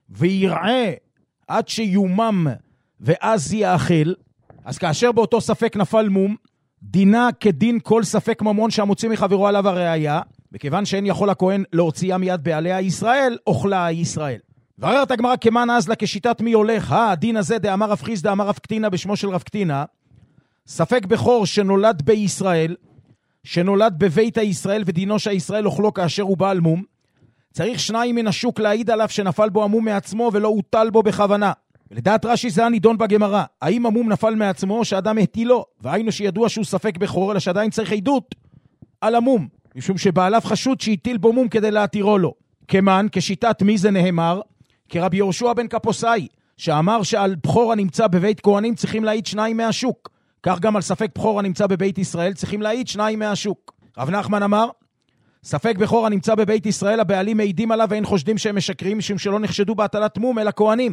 ויראה עד שיומם ואז יאכל. אז כאשר באותו ספק נפל מום, דינה כדין כל ספק ממון שהמוציא מחברו עליו הראיה, וכיוון שאין יכול הכהן להוציאה מיד בעליה ישראל, אוכלה ישראל. ועררת הגמרא כמן אז לה כשיטת מי הולך, הדין הזה דאמר רב חיסדא אמר רב קטינה בשמו של רב קטינה, ספק בכור שנולד בישראל, שנולד בבית הישראל ודינו שהישראל אוכלו כאשר הוא בעל מום, צריך שניים מן השוק להעיד עליו שנפל בו המום מעצמו ולא הוטל בו בכוונה. ולדעת רש"י זה הנידון בגמרא, האם המום נפל מעצמו או שאדם התילו, והיינו שידוע שהוא ספק בכור, אלא שעדיין צריך עדות על המום, משום שבעליו חשוד שהטיל בו מום כדי להתירו לו. כמן, כשיטת מי זה נאמר? כרבי יהושע בן קפוסאי, שאמר שעל בכור הנמצא בבית כהנים צריכים להעיד שניים מהשוק, כך גם על ספק בכור הנמצא בבית ישראל צריכים להעיד שניים מהשוק. רב נחמן אמר, ספק בכור הנמצא בבית ישראל הבעלים מעידים עליו ואין חושדים שהם משקרים, משום שלא נחשדו בהטלת מום אלא כהנים.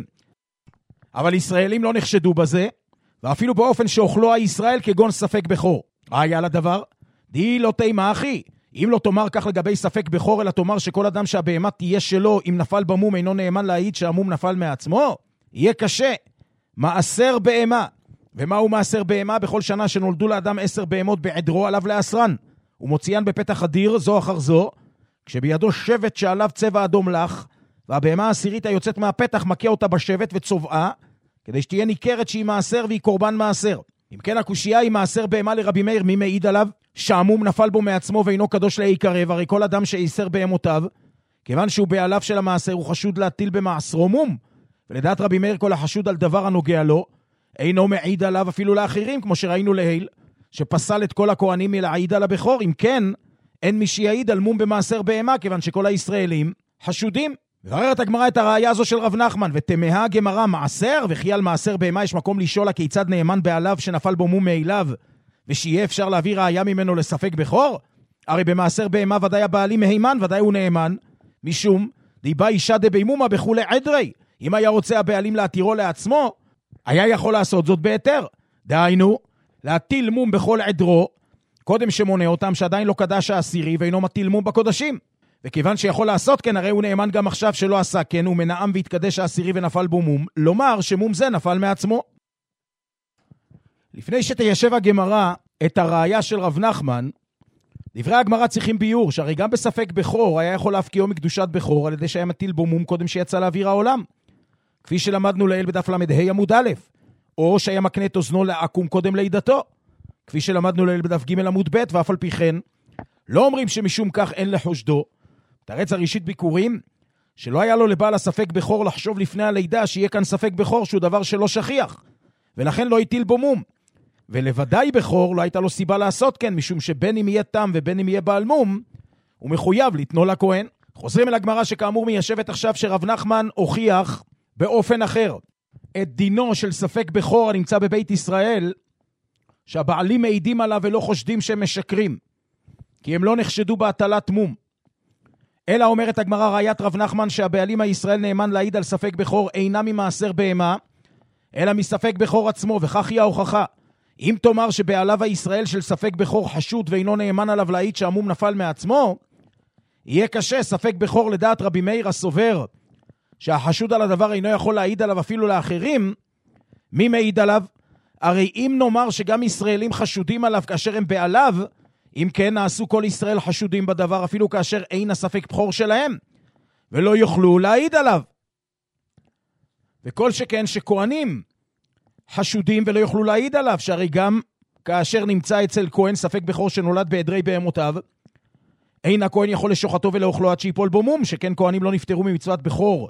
אבל ישראלים לא נחשדו בזה, ואפילו באופן שאוכלו הישראל כגון ספק בכור. מה היה לדבר? די לא תימה אחי. אם לא תאמר כך לגבי ספק בכור, אלא תאמר שכל אדם שהבהמה תהיה שלו, אם נפל במום אינו נאמן להעיד שהמום נפל מעצמו, יהיה קשה. מעשר בהמה. ומהו מעשר בהמה? בכל שנה שנולדו לאדם עשר בהמות בעדרו עליו לאסרן. ומוציאן בפתח הדיר זו אחר זו, כשבידו שבט שעליו צבע אדום לך, והבהמה העשירית היוצאת מהפתח מכה אותה בשבט וצובעה, כדי שתהיה ניכרת שהיא מעשר והיא קורבן מעשר. אם כן הקושייה היא מעשר בהמה לרבי מאיר, מי מעיד עליו שהמום נפל בו מעצמו ואינו קדוש להיקרב? הרי כל אדם שיסר בהמותיו, כיוון שהוא בעליו של המעשר, הוא חשוד להטיל במעשרו מום. ולדעת רבי מאיר כל החשוד על דבר הנוגע לו, אינו מעיד עליו אפילו לאחרים, כמו שראינו להיל, שפסל את כל הכהנים מלהעיד על הבכור. אם כן, אין מי שיעיד על מום במעשר בהמה, כיוון שכל הישראלים חשודים. ובררת הגמרא את הראיה הזו של רב נחמן, ותמהה הגמרא מעשר, וכי על מעשר בהמה יש מקום לשאול כיצד נאמן בעליו שנפל בו מום מאליו, ושיהיה אפשר להביא ראיה ממנו לספק בכור? הרי במעשר בהמה ודאי הבעלים מהימן, ודאי הוא נאמן, משום דיבה אישה דבימומה בחולי עדרי. אם היה רוצה הבעלים להתירו לעצמו, היה יכול לעשות זאת בהיתר. דהיינו, להטיל מום בכל עדרו, קודם שמונה אותם שעדיין לא קדש העשירי ואינו מטיל מום בקודשים. וכיוון שיכול לעשות כן, הרי הוא נאמן גם עכשיו שלא עשה כן, הוא מנעם והתקדש העשירי ונפל בו מום, לומר שמום זה נפל מעצמו. לפני שתיישב הגמרא את הראיה של רב נחמן, דברי הגמרא צריכים ביור, שהרי גם בספק בכור היה יכול להפקיעו מקדושת בכור, על ידי שהיה מטיל בו מום קודם שיצא לאוויר העולם. כפי שלמדנו לעיל בדף למדה עמוד א', או שהיה מקנה את אוזנו לעקום קודם לידתו, כפי שלמדנו לעיל בדף ג' עמוד ב', ואף על פי כן, לא אומרים שמשום כך אין לחושדו. תרץ הראשית ביקורים, שלא היה לו לבעל הספק בכור לחשוב לפני הלידה שיהיה כאן ספק בכור שהוא דבר שלא שכיח, ולכן לא הטיל בו מום. ולוודאי בכור לא הייתה לו סיבה לעשות כן, משום שבין אם יהיה תם ובין אם יהיה בעל מום, הוא מחויב לתנו לכהן. חוזרים אל הגמרא שכאמור מיישבת עכשיו שרב נחמן הוכיח באופן אחר את דינו של ספק בכור הנמצא בבית ישראל, שהבעלים מעידים עליו ולא חושדים שהם משקרים, כי הם לא נחשדו בהטלת מום. אלא אומרת הגמרא ראיית רב נחמן שהבעלים הישראל נאמן להעיד על ספק בכור אינה ממעשר בהמה, אלא מספק בכור עצמו, וכך היא ההוכחה. אם תאמר שבעליו הישראל של ספק בכור חשוד ואינו נאמן עליו להעיד שהמום נפל מעצמו, יהיה קשה. ספק בכור לדעת רבי מאיר הסובר שהחשוד על הדבר אינו יכול להעיד עליו אפילו לאחרים, מי מעיד עליו? הרי אם נאמר שגם ישראלים חשודים עליו כאשר הם בעליו, אם כן נעשו כל ישראל חשודים בדבר אפילו כאשר אין הספק בכור שלהם, ולא יוכלו להעיד עליו. וכל שכן שכהנים חשודים ולא יוכלו להעיד עליו, שהרי גם כאשר נמצא אצל כהן ספק בכור שנולד בעדרי בהמותיו, אין הכהן יכול לשוחטו ולאוכלו עד שיפול בו מום, שכן כהנים לא נפטרו ממצוות בכור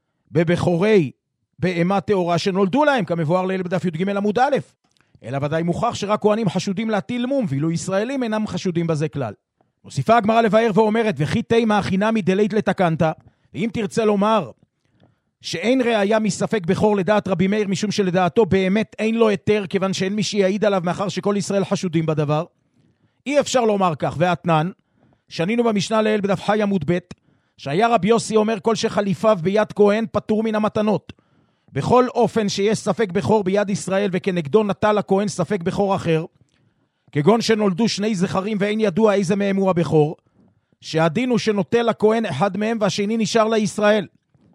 בבכורי בהמה טהורה שנולדו להם, כמבואר לעיל בדף י"ג עמוד א', אלא ודאי מוכח שרק כהנים חשודים להטיל מום, ואילו ישראלים אינם חשודים בזה כלל. מוסיפה הגמרא לבאר ואומרת, וכי תימה חינמי דלית לתקנת, ואם תרצה לומר שאין ראיה מספק בכור לדעת רבי מאיר, משום שלדעתו באמת אין לו היתר, כיוון שאין מי שיעיד עליו מאחר שכל ישראל חשודים בדבר, אי אפשר לומר כך. ואתנן, שנינו במשנה לעיל בדף חי עמוד ב', שהיה רבי יוסי אומר כל שחליפיו ביד כהן פטור מן המתנות. בכל אופן שיש ספק בכור ביד ישראל וכנגדו נטל הכהן ספק בכור אחר, כגון שנולדו שני זכרים ואין ידוע איזה מהם הוא הבכור, שהדין הוא שנוטל הכהן אחד מהם והשני נשאר לישראל.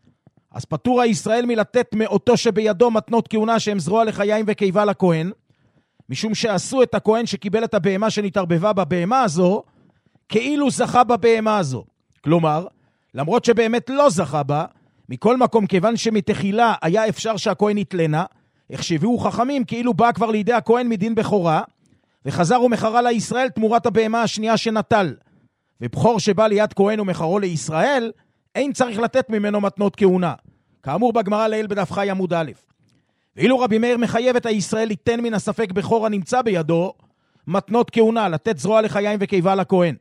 אז פטור הישראל מלתת מאותו שבידו מתנות כהונה שהם זרוע לחיים וקיבה לכהן, משום שעשו את הכהן שקיבל את הבהמה שנתערבבה בבהמה הזו, כאילו זכה בבהמה הזו. כלומר, למרות שבאמת לא זכה בה, מכל מקום כיוון שמתחילה היה אפשר שהכהן יתלנה, החשבו חכמים כאילו בא כבר לידי הכהן מדין בכורה, וחזר ומחרה לישראל תמורת הבהמה השנייה שנטל. ובכור שבא ליד כהן ומחרו לישראל, אין צריך לתת ממנו מתנות כהונה. כאמור בגמרא לעיל בדף חי עמוד א'. ואילו רבי מאיר מחייב את הישראל ליתן מן הספק בכור הנמצא בידו מתנות כהונה, לתת זרוע לחיים וקיבה לכהן.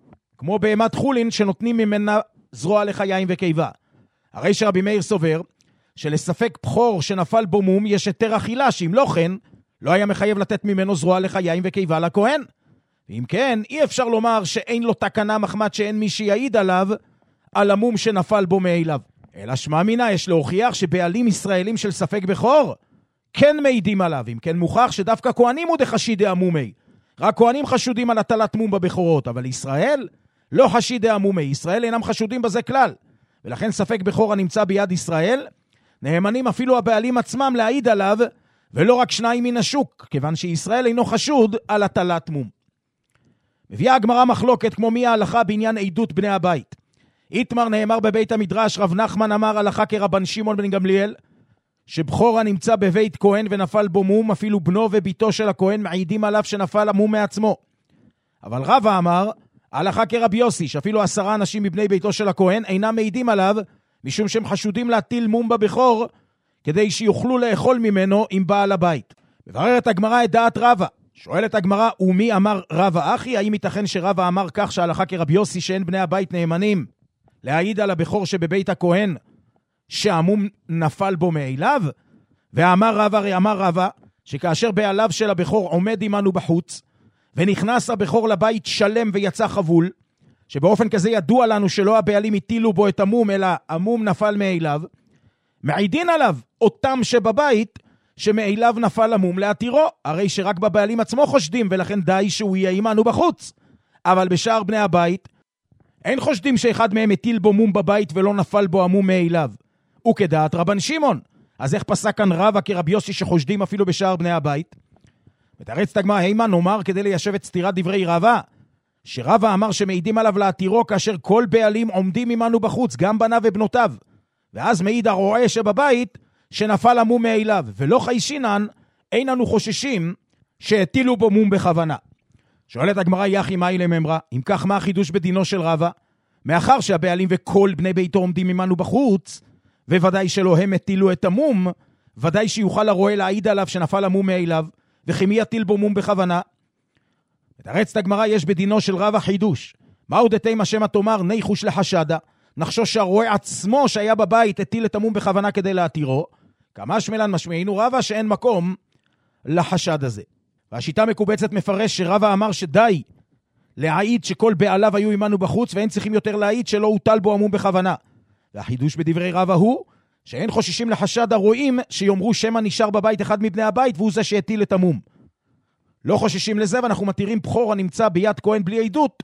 כמו בהמת חולין שנותנים ממנה זרוע לחיים וקיבה. הרי שרבי מאיר סובר שלספק בכור שנפל בו מום יש היתר אכילה, שאם לא כן, לא היה מחייב לתת ממנו זרוע לחיים וקיבה לכהן. ואם כן, אי אפשר לומר שאין לו תקנה מחמת שאין מי שיעיד עליו על המום שנפל בו מאליו. אלא שמע מינה, יש להוכיח שבעלים ישראלים של ספק בכור כן מעידים עליו. אם כן מוכח שדווקא כהנים הוא דחשידי המומי. רק כהנים חשודים על הטלת מום בבכורות, אבל ישראל לא חשידי המומי. ישראל אינם חשודים בזה כלל. ולכן ספק בכור הנמצא ביד ישראל, נאמנים אפילו הבעלים עצמם להעיד עליו, ולא רק שניים מן השוק, כיוון שישראל אינו חשוד על הטלת מום. מביאה הגמרא מחלוקת כמו מי ההלכה בעניין עדות בני הבית. איתמר נאמר בבית המדרש, רב נחמן אמר הלכה כרבן שמעון בן גמליאל, שבכור הנמצא בבית כהן ונפל בו מום, אפילו בנו וביתו של הכהן מעידים עליו שנפל המום מעצמו. אבל רבא אמר, הלכה כרבי יוסי, שאפילו עשרה אנשים מבני ביתו של הכהן אינם מעידים עליו, משום שהם חשודים להטיל מום בבכור, כדי שיוכלו לאכול ממנו עם בעל הבית. מבררת הגמרא את דעת רבא. שואלת הגמרא, ומי אמר רבא אחי? האם ייתכן שרבא אמר כך שהלכה כרבי יוסי שאין בני הבית נאמנים להעיד על הבכור שבבית הכהן שהמום נפל בו מאליו? ואמר רבא, הרי אמר רבא, שכאשר בעליו של הבכור עומד עמנו בחוץ, ונכנס הבכור לבית שלם ויצא חבול, שבאופן כזה ידוע לנו שלא הבעלים הטילו בו את המום, אלא המום נפל מאליו, מעידין עליו אותם שבבית שמאליו נפל המום להתירו, הרי שרק בבעלים עצמו חושדים, ולכן די שהוא יהיה עמנו בחוץ. אבל בשאר בני הבית אין חושדים שאחד מהם הטיל בו מום בבית ולא נפל בו המום מאליו. וכדעת רבן שמעון, אז איך פסק כאן רבא כרבי יוסי שחושדים אפילו בשאר בני הבית? ותרץ תגמרא, הימה נאמר כדי ליישב את סתירת דברי רבא, שרבא אמר שמעידים עליו להתירו כאשר כל בעלים עומדים עמנו בחוץ, גם בניו ובנותיו. ואז מעיד הרועה שבבית שנפל המום מאליו, ולא חיישינן, אין אנו חוששים שהטילו בו מום בכוונה. שואלת הגמרא, יחי מאי לממרא, אם כך מה החידוש בדינו של רבא? מאחר שהבעלים וכל בני ביתו עומדים עמנו בחוץ, וודאי שלא הם הטילו את המום, ודאי שיוכל הרועה להעיד עליו שנפל המום מאליו, וכי מי יטיל בו מום בכוונה? מתרצת הגמרא, יש בדינו של רבא חידוש. מהו דתימה שמא תאמר ניחוש לחשדה, נחשוש שהרועה עצמו שהיה בבית הטיל את המום בכוונה כדי להתירו, כמה שמלן משמעינו רבא שאין מקום לחשד הזה. והשיטה מקובצת מפרש שרבא אמר שדי להעיד שכל בעליו היו עמנו בחוץ, ואין צריכים יותר להעיד שלא הוטל בו המום בכוונה. והחידוש בדברי רבא הוא שאין חוששים לחשד הרועים שיאמרו שמא נשאר בבית אחד מבני הבית והוא זה שהטיל את המום. לא חוששים לזה, ואנחנו מתירים בחור הנמצא ביד כהן בלי עדות,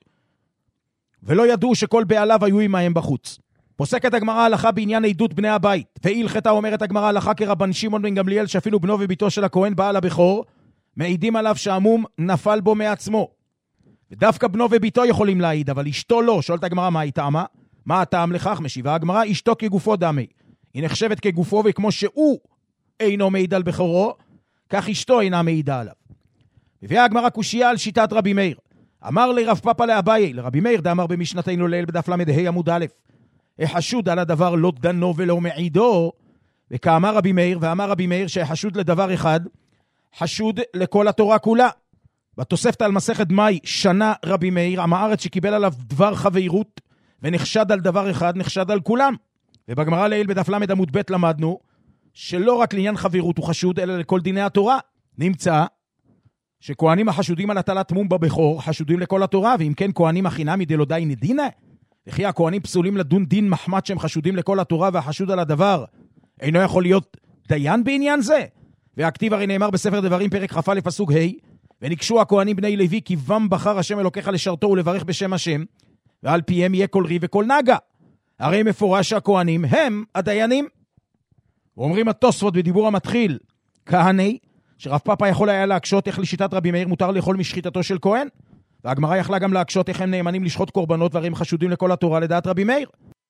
ולא ידעו שכל בעליו היו עמהם בחוץ. פוסקת הגמרא הלכה בעניין עדות בני הבית, והילכתה אומרת הגמרא הלכה כרבן שמעון בן גמליאל, שאפילו בנו וביתו של הכהן בעל הבכור מעידים עליו שהמום נפל בו מעצמו. ודווקא בנו וביתו יכולים להעיד, אבל אשתו לא. שואלת הגמרא, מה היא טעמה? מה הטעם לכך? משיבה הגמרא, אשתו כגופו דמי. היא נחשבת כגופו, וכמו שהוא אינו מעיד על בכורו, כך אשתו אינה מעידה עליו. מביאה הגמרא קושיה על שיטת רבי מאיר. אמר לי רב פאפא לאביי, לרבי מאיר דאמר במשנתנו ליל בדף למד עמוד א', החשוד על הדבר לא דנו ולא מעידו, וכאמר רבי מאיר, ואמר רבי מאיר שהחשוד לדבר אחד, חשוד לכל התורה כולה. בתוספת על מסכת מאי, שנה רבי מאיר, עם הארץ שקיבל עליו דבר חברות, ונחשד על דבר אחד, נחשד על כולם. ובגמרא ליל בדף למד עמוד ב' למדנו, שלא רק לעניין חברות הוא חשוד, אלא לכל דיני התורה. נמצא שכהנים החשודים על הטלת מום בבכור, חשודים לכל התורה, ואם כן כהנים החינמי דלא די נדינה, וכי הכהנים פסולים לדון דין מחמת שהם חשודים לכל התורה, והחשוד על הדבר אינו יכול להיות דיין בעניין זה. והכתיב הרי נאמר בספר דברים פרק כ"א לפסוק ה', ונקשו הכהנים בני לוי כי בם בחר השם אלוקיך לשרתו ולברך בשם השם, ועל פיהם יהיה כל ריב וכל נגע. הרי מפורש שהכהנים הם הדיינים. ואומרים התוספות בדיבור המתחיל, כהני, שרב פאפא יכול היה להקשות איך לשיטת רבי מאיר מותר לאכול משחיטתו של כהן, והגמרא יכלה גם להקשות איך הם נאמנים לשחוט קורבנות, והרי הם חשודים לכל התורה לדעת רבי מאיר.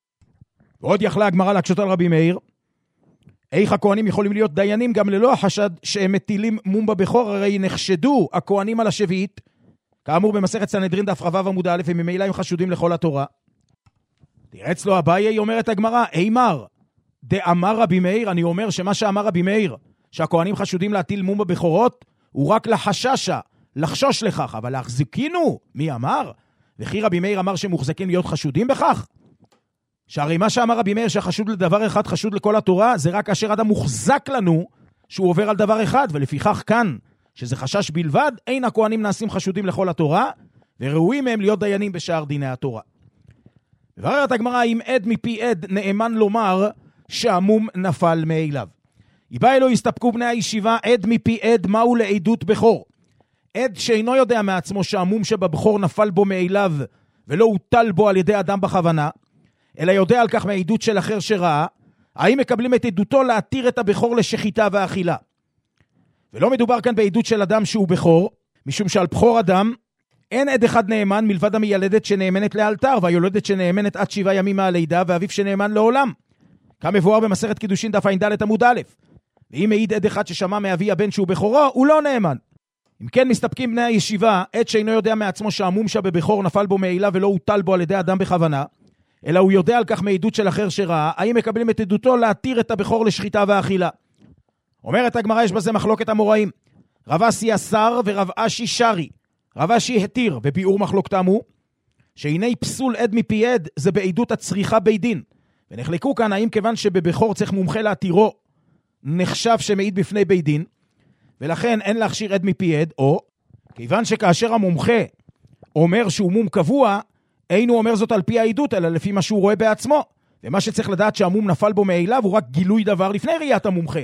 ועוד יכלה הגמרא להקשות על רבי מאיר, איך הכהנים יכולים להיות דיינים גם ללא החשד שהם מטילים מום בבכור, הרי נחשדו הכהנים על השביעית, כאמור במסכת סנהדרין דף רבב עמוד א', וממילא הם חשודים לכל התורה. תרץ לו אביי, אומרת הגמרא, אימר, דאמר רבי מאיר, אני אומר שמה שאמר רבי מאיר, שהכהנים חשודים להטיל מום בבכורות, הוא רק לחששה, לחשוש לכך, אבל להחזיקינו, מי אמר? וכי רבי מאיר אמר שמוחזקים להיות חשודים בכך? שהרי מה שאמר רבי מאיר שהחשוד לדבר אחד חשוד לכל התורה, זה רק כאשר אדם מוחזק לנו שהוא עובר על דבר אחד, ולפיכך כאן, שזה חשש בלבד, אין הכהנים נעשים חשודים לכל התורה, וראויים מהם להיות דיינים בשאר דיני התורה. ובררת הגמרא, אם עד מפי עד נאמן לומר שהמום נפל מאליו. איבא אלו הסתפקו בני הישיבה, עד מפי עד מהו לעדות בכור. עד שאינו יודע מעצמו שהמום שבבכור נפל בו מאליו, ולא הוטל בו על ידי אדם בכוונה, אלא יודע על כך מעדות של אחר שראה, האם מקבלים את עדותו להתיר את הבכור לשחיטה ואכילה. ולא מדובר כאן בעדות של אדם שהוא בכור, משום שעל בכור אדם אין עד אחד נאמן מלבד המיילדת שנאמנת לאלתר, והיולדת שנאמנת עד שבעה ימים מהלידה, ואביו שנאמן לעולם. כמבואר במסכת קידושין דף ע"ד עמוד א'. ואם מעיד עד אחד ששמע מאבי הבן שהוא בכורו, הוא לא נאמן. אם כן מסתפקים בני הישיבה, עד שאינו יודע מעצמו שהמום שבבכור נפל בו מאליו ולא הוטל בו על ידי אדם בכוונה, אלא הוא יודע על כך מעדות של אחר שראה, האם מקבלים את עדותו להתיר את הבכור לשחיטה ואכילה. אומרת הגמרא, יש בזה מחלוקת אמוראים. רב אסי אסר ורב אשי שרי. רב אשי התיר, וביאור מחלוקתם הוא, שהנה פסול עד מפי עד זה בעדות הצריכה בית דין. ונחלקו כאן האם כיוון שבבכור צריך מומחה להתירו, נחשב שמעיד בפני בית דין, ולכן אין להכשיר עד מפי עד, או כיוון שכאשר המומחה אומר שהוא מום קבוע, אין הוא אומר זאת על פי העדות, אלא לפי מה שהוא רואה בעצמו. ומה שצריך לדעת שהמום נפל בו מאליו, הוא רק גילוי דבר לפני ראיית המומחה.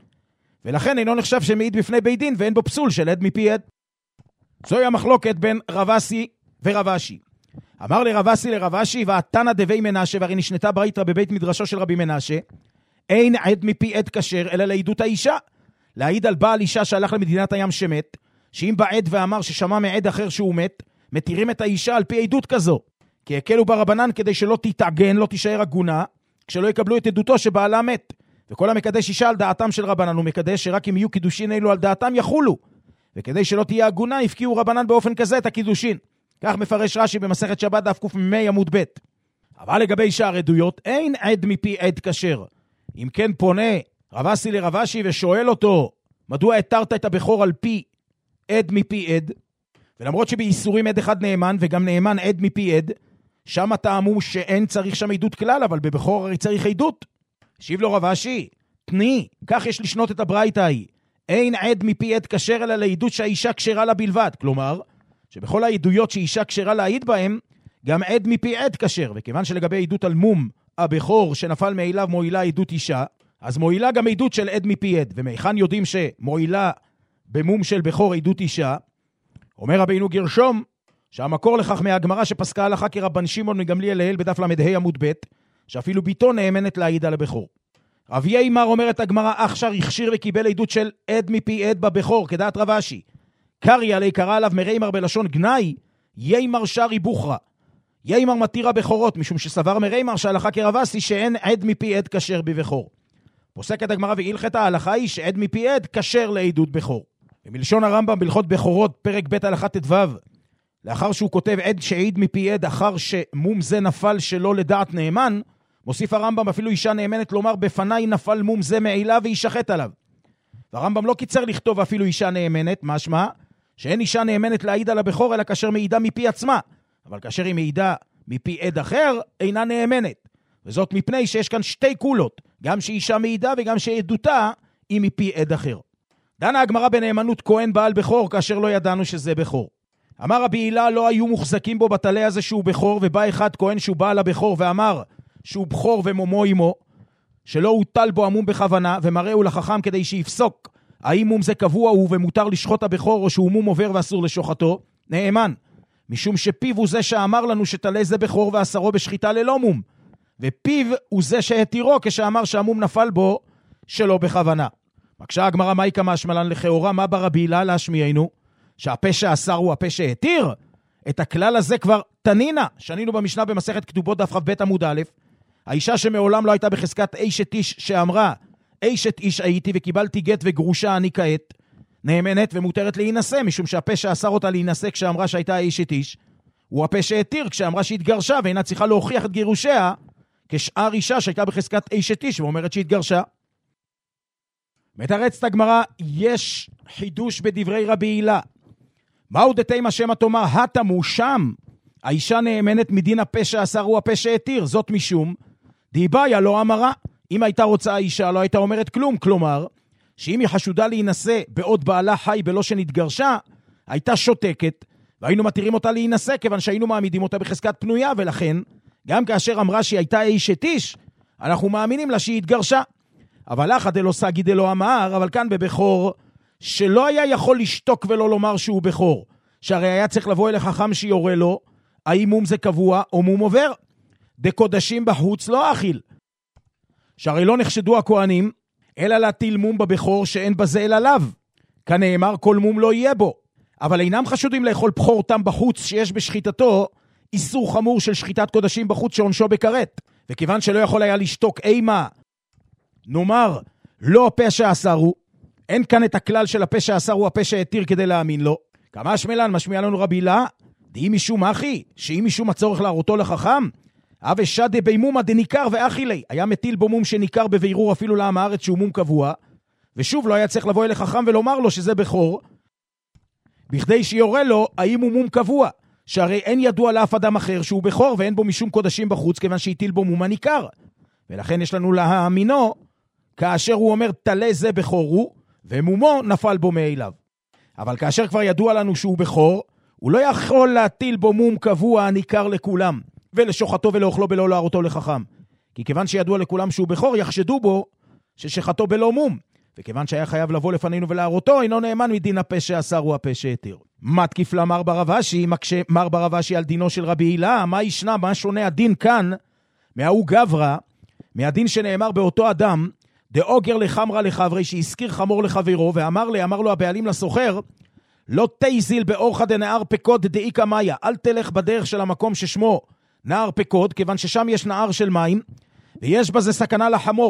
ולכן אינו נחשב שמעיד בפני בית דין, ואין בו פסול של עד מפי עד. זוהי המחלוקת בין רב אסי ורב אשי. אמר לרב אסי לרב אשי, והתנא דבי מנשה, והרי נשנתה ברייתא בבית מדרשו של רבי מנשה, אין עד מפי עד כשר, אלא לעדות האישה. להעיד על בעל אישה שהלך למדינת הים שמת, שאם בעד ואמר ששמע מעד אחר שהוא מת, מתירים את האישה על פי עדות כזו. כי הקלו ברבנן כדי שלא תתעגן, לא תישאר הגונה, כשלא יקבלו את עדותו שבעלה מת. וכל המקדש אישה על דעתם של רבנן, הוא מקדש שרק אם יהיו קידושין אלו על דעתם יחולו. וכדי שלא תהיה הגונה, הפקיעו רבנן באופן כזה את הקידושין. כך מפרש רש"י במסכת שבת דף קמ"ה עמוד ב'. אבל לגבי שאר עדויות, אין עד מפי עד כשר. אם כן פונה רב אסי לרב אשי ושואל אותו, מדוע התרת את הבכור על פי עד מפי עד? ולמרות שבאיסורים עד אחד נאמן, וגם נאמן עד מפי עד, שם טעמו שאין צריך שם עדות כלל, אבל בבכור הרי צריך עדות. שיב לו רב אשי, תני, כך יש לשנות את הברייתא ההיא. אין עד מפי עד כשר אלא לעדות שהאישה כשרה לה בלבד. כלומר, שבכל העדויות שאישה כשרה להעיד בהם, גם עד מפי עד כשר. וכיוון שלגבי עדות על מום הבכור שנפל מאליו מועילה עדות אישה, אז מועילה גם עדות של עד מפי עד. ומאיכן יודעים שמועילה במום של בכור עדות אישה? אומר רבינו גרשום, שהמקור לכך מהגמרא שפסקה הלכה כרבן שמעון מגמליאל להל בדף למ"ה עמוד ב', שאפילו ביתו נאמנת להעיד על הבכור. רב יימר אומרת הגמרא, אכשר הכשיר וקיבל עדות של עד מפי עד בבכור, כדעת רב אשי. קריא עלי קרא עליו מריימר בלשון גנאי, יימר שרי בוכרה. יימר מתיר הבכורות, משום שסבר מריימר שההלכה כרב אשי שאין עד מפי עד כשר בבכור. פוסקת הגמרא והלכת ההלכה היא שעד מפי עד כשר לעדות בכור. ומלשון הרמב"ם בהלכות בכורות פרק ב' הלכה ט"ו, לאחר שהוא כותב עד שעיד מפי עד אחר שמום זה נפל שלא לדעת נאמן, מוסיף הרמב"ם אפילו אישה נאמנת לומר בפניי נפל מום זה מעילה וישחט עליו. והרמב"ם לא קיצר לכתוב אפילו אישה נאמנת, משמע שאין אישה נאמנת להעיד על הבכור אלא כאשר מעידה מפי עצמה, אבל כאשר היא מעידה מפי עד אחר אינה נאמנת, וזאת מפני שיש כאן שתי קולות, גם שאישה מעידה וגם שעדותה היא מפי עד אחר. דנה הגמרא בנאמנות כהן בעל בכור כאשר לא ידענו שזה בכור. אמר רבי הילה לא היו מוחזקים בו בתלה הזה שהוא בכור, ובא אחד כהן שהוא בעל הבכור ואמר שהוא בכור ומומו עמו, שלא הוטל בו המום בכוונה, ומראהו לחכם כדי שיפסוק האם מום זה קבוע הוא ומותר לשחוט הבכור או שהוא מום עובר ואסור לשוחטו, נאמן, משום שפיו הוא זה שאמר לנו שתלה זה בכור ואסרו בשחיטה ללא מום, ופיו הוא זה שהתירו כשאמר שהמום נפל בו שלא בכוונה. מקשה הגמרא מהי כמה השמלן לכאורה, מה ברבי הילה להשמיענו? שהפה שאסר הוא הפה שהתיר? את הכלל הזה כבר תנינה, שנינו במשנה במסכת כתובות דף כ"ב עמוד א', האישה שמעולם לא הייתה בחזקת אשת איש שאמרה, אשת איש הייתי וקיבלתי גט וגרושה אני כעת, נאמנת ומותרת להינשא, משום שהפה שאסר אותה להינשא כשאמרה שהייתה אשת איש, הוא הפה שהתיר כשאמרה שהתגרשה ואינה צריכה להוכיח את גירושיה, כשאר אישה שהייתה בחזקת אשת איש ואומרת שהתגרשה. מתרצת הגמרא, יש חידוש בדברי רבי הילה. מהו דתימה שמא תאמר התמו שם? האישה נאמנת מדין הפה שאסר הוא הפה שהתיר, זאת משום דיבאיה לא אמרה. אם הייתה רוצה האישה לא הייתה אומרת כלום, כלומר שאם היא חשודה להינשא בעוד בעלה חי בלא שנתגרשה, הייתה שותקת והיינו מתירים אותה להינשא כיוון שהיינו מעמידים אותה בחזקת פנויה, ולכן גם כאשר אמרה שהיא הייתה אשת איש אנחנו מאמינים לה שהיא התגרשה. אבל אחא דלא סגי דלא אמר, אבל כאן בבכור שלא היה יכול לשתוק ולא לומר שהוא בכור, שהרי היה צריך לבוא אל החכם שיורה לו האם מום זה קבוע או מום עובר. דקודשים בחוץ לא אכיל, שהרי לא נחשדו הכהנים אלא להטיל מום בבכור שאין בזה אלא לאו, כנאמר כל מום לא יהיה בו, אבל אינם חשודים לאכול בכור תם בחוץ שיש בשחיטתו איסור חמור של שחיטת קודשים בחוץ שעונשו בכרת. וכיוון שלא יכול היה לשתוק אימה, נאמר לא הפה שאסר הוא, אין כאן את הכלל של הפה שאסר הוא הפה שהתיר כדי להאמין לו. כמה שמלן משמיע לנו רבי הילה, די משום אחי, שאם משום הצורך להראותו לחכם, אבי שדה בימומה דניקר ואכילי, היה מטיל בו מום שניקר בבירור אפילו לעם הארץ שהוא מום קבוע, ושוב לא היה צריך לבוא אל החכם ולומר לו שזה בכור, בכדי שיורה לו האם הוא מום קבוע, שהרי אין ידוע לאף אדם אחר שהוא בכור ואין בו משום קודשים בחוץ, כיוון שהטיל בו מום הניקר. ולכן יש לנו להאמינו כאשר הוא אומר תלה זה בכור הוא, ומומו נפל בו מאליו. אבל כאשר כבר ידוע לנו שהוא בכור, הוא לא יכול להטיל בו מום קבוע הניכר לכולם, ולשוחטו ולאוכלו בלא להראותו לחכם. כי כיוון שידוע לכולם שהוא בכור, יחשדו בו ששחטו בלא מום. וכיוון שהיה חייב לבוא לפנינו ולהראותו, אינו נאמן מדין הפה שאסר הוא הפה שהתיר. מתקיף לה מר ברב אשי, מקשה מר ברב אשי על דינו של רבי הילה, מה ישנה, מה שונה הדין כאן, מההוא גברא, מהדין שנאמר באותו אדם, דאוגר לחמרה לחברי, שהזכיר חמור לחברו, ואמר לי, אמר לו הבעלים לסוחר, לא תייזיל באורחה דנהר פקוד דאיקה מאיה, אל תלך בדרך של המקום ששמו נהר פקוד, כיוון ששם יש נהר של מים, ויש בזה סכנה לחמור.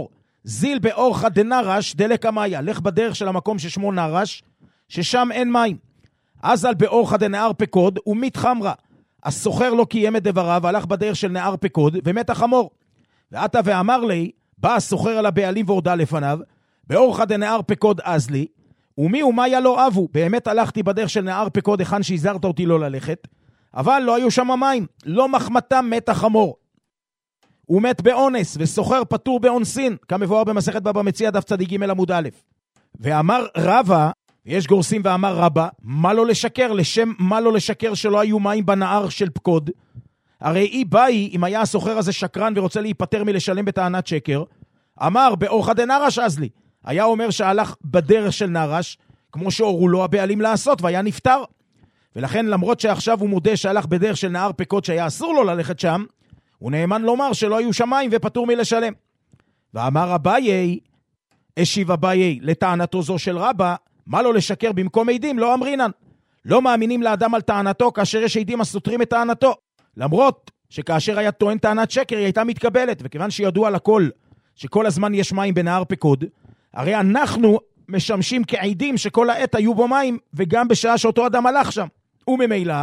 זיל באורחה דנרש דלק המאיה, לך בדרך של המקום ששמו נרש, ששם אין מים. אז על באורחה דנהר פקוד, ומית חמרה. הסוחר לא קיים את דבריו, הלך בדרך של נהר פקוד, ומת החמור. ועתה ואמר לי, בא הסוחר על הבעלים והודע לפניו, באורחה דנהר פקוד אז לי, ומי ומאיה לא אבו, באמת הלכתי בדרך של נהר פקוד, היכן שהזהרת אותי לא ללכת, אבל לא היו שם מים, לא מחמתם מת החמור. הוא מת באונס, וסוחר פטור באונסין, כמבואר במסכת בבא מציעא דף צדיק ג' עמוד א'. ואמר רבא, ויש גורסים ואמר רבא, מה לא לשקר, לשם מה לא לשקר שלא היו מים בנהר של פקוד? הרי אי באי, אם היה הסוחר הזה שקרן ורוצה להיפטר מלשלם בטענת שקר, אמר באורחה דנרש אז לי, היה אומר שהלך בדרך של נרש, כמו שהורו לו הבעלים לעשות, והיה נפטר. ולכן למרות שעכשיו הוא מודה שהלך בדרך של נהר פקוד שהיה אסור לו ללכת שם, הוא נאמן לומר שלא היו שמיים ופטור מלשלם. ואמר אביי, השיב אביי לטענתו זו של רבא, מה לא לשקר במקום עדים? לא אמרינן. לא מאמינים לאדם על טענתו כאשר יש עדים הסותרים את טענתו. למרות שכאשר היה טוען טענת שקר היא הייתה מתקבלת, וכיוון שידוע לכל שכל הזמן יש מים בנהר פקוד, הרי אנחנו משמשים כעדים שכל העת היו בו מים, וגם בשעה שאותו אדם הלך שם. וממילא,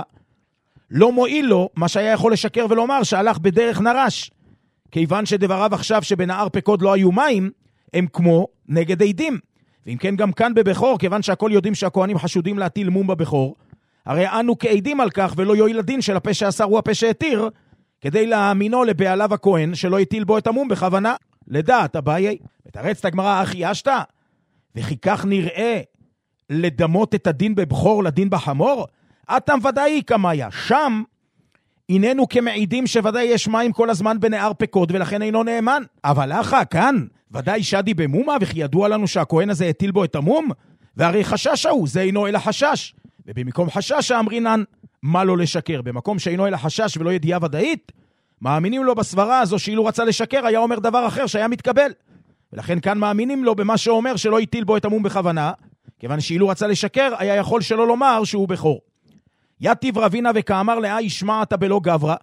לא מועיל לו מה שהיה יכול לשקר ולומר שהלך בדרך נרש. כיוון שדבריו עכשיו שבנהר פקוד לא היו מים, הם כמו נגד עדים. ואם כן גם כאן בבכור, כיוון שהכל יודעים שהכהנים חשודים להטיל מום בבכור, הרי אנו כעדים על כך ולא יועיל הדין של הפה שאסר הוא הפה שהתיר, כדי להאמינו לבעליו הכהן שלא יטיל בו את המום בכוונה. לדעת אביי, מתרצת הגמרא אחי אשתא, וכי כך נראה לדמות את הדין בבכור לדין בחמור? אתם ודאי כמיה, שם איננו כמעידים שוודאי יש מים כל הזמן בנהר פקוד ולכן אינו נאמן. אבל אחא כאן ודאי שדי במומה, וכי ידוע לנו שהכהן הזה הטיל בו את המום, והרי חשש הוא, זה אינו אלא חשש. ובמקום חשש אמרינן, מה לא לשקר? במקום שאינו אלא חשש ולא ידיעה ודאית, מאמינים לו בסברה הזו שאילו רצה לשקר היה אומר דבר אחר שהיה מתקבל. ולכן כאן מאמינים לו במה שאומר שלא הטיל בו את המום בכוונה, כיוון שאילו רצה לשקר היה יכול שלא לומר שהוא בכור. יתיב רבינה וכאמר לה ישמעת בלא גברא.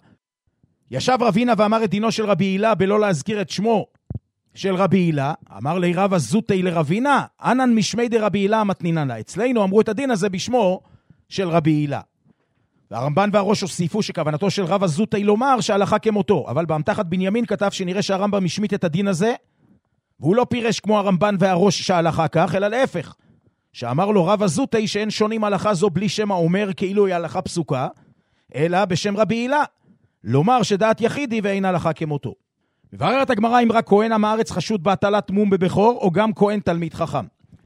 ישב רבינה ואמר את דינו של רבי הילה בלא להזכיר את שמו של רבי הילה. אמר לי רבא זוטי לרבינה, אנן משמי דרבי הילה מתנינן לה. אצלנו אמרו את הדין הזה בשמו של רבי הילה. והרמב"ן והראש הוסיפו שכוונתו של רבא זוטי לומר שהלכה כמותו, אבל באמתחת בנימין כתב שנראה שהרמב"ם משמיט את הדין הזה, והוא לא פירש כמו הרמב"ן והראש שההלכה כך, אלא להפך. שאמר לו רבא זוטי שאין שונים הלכה זו בלי שם האומר כאילו היא הלכה פסוקה, אלא בשם רבי הילה, לומר שדעת יחידי ואין הלכה כמותו. מבררת הגמרא אם רק כהן עם הארץ חשוד בהטלת מום בבכור, או גם כהן תלמיד חכם.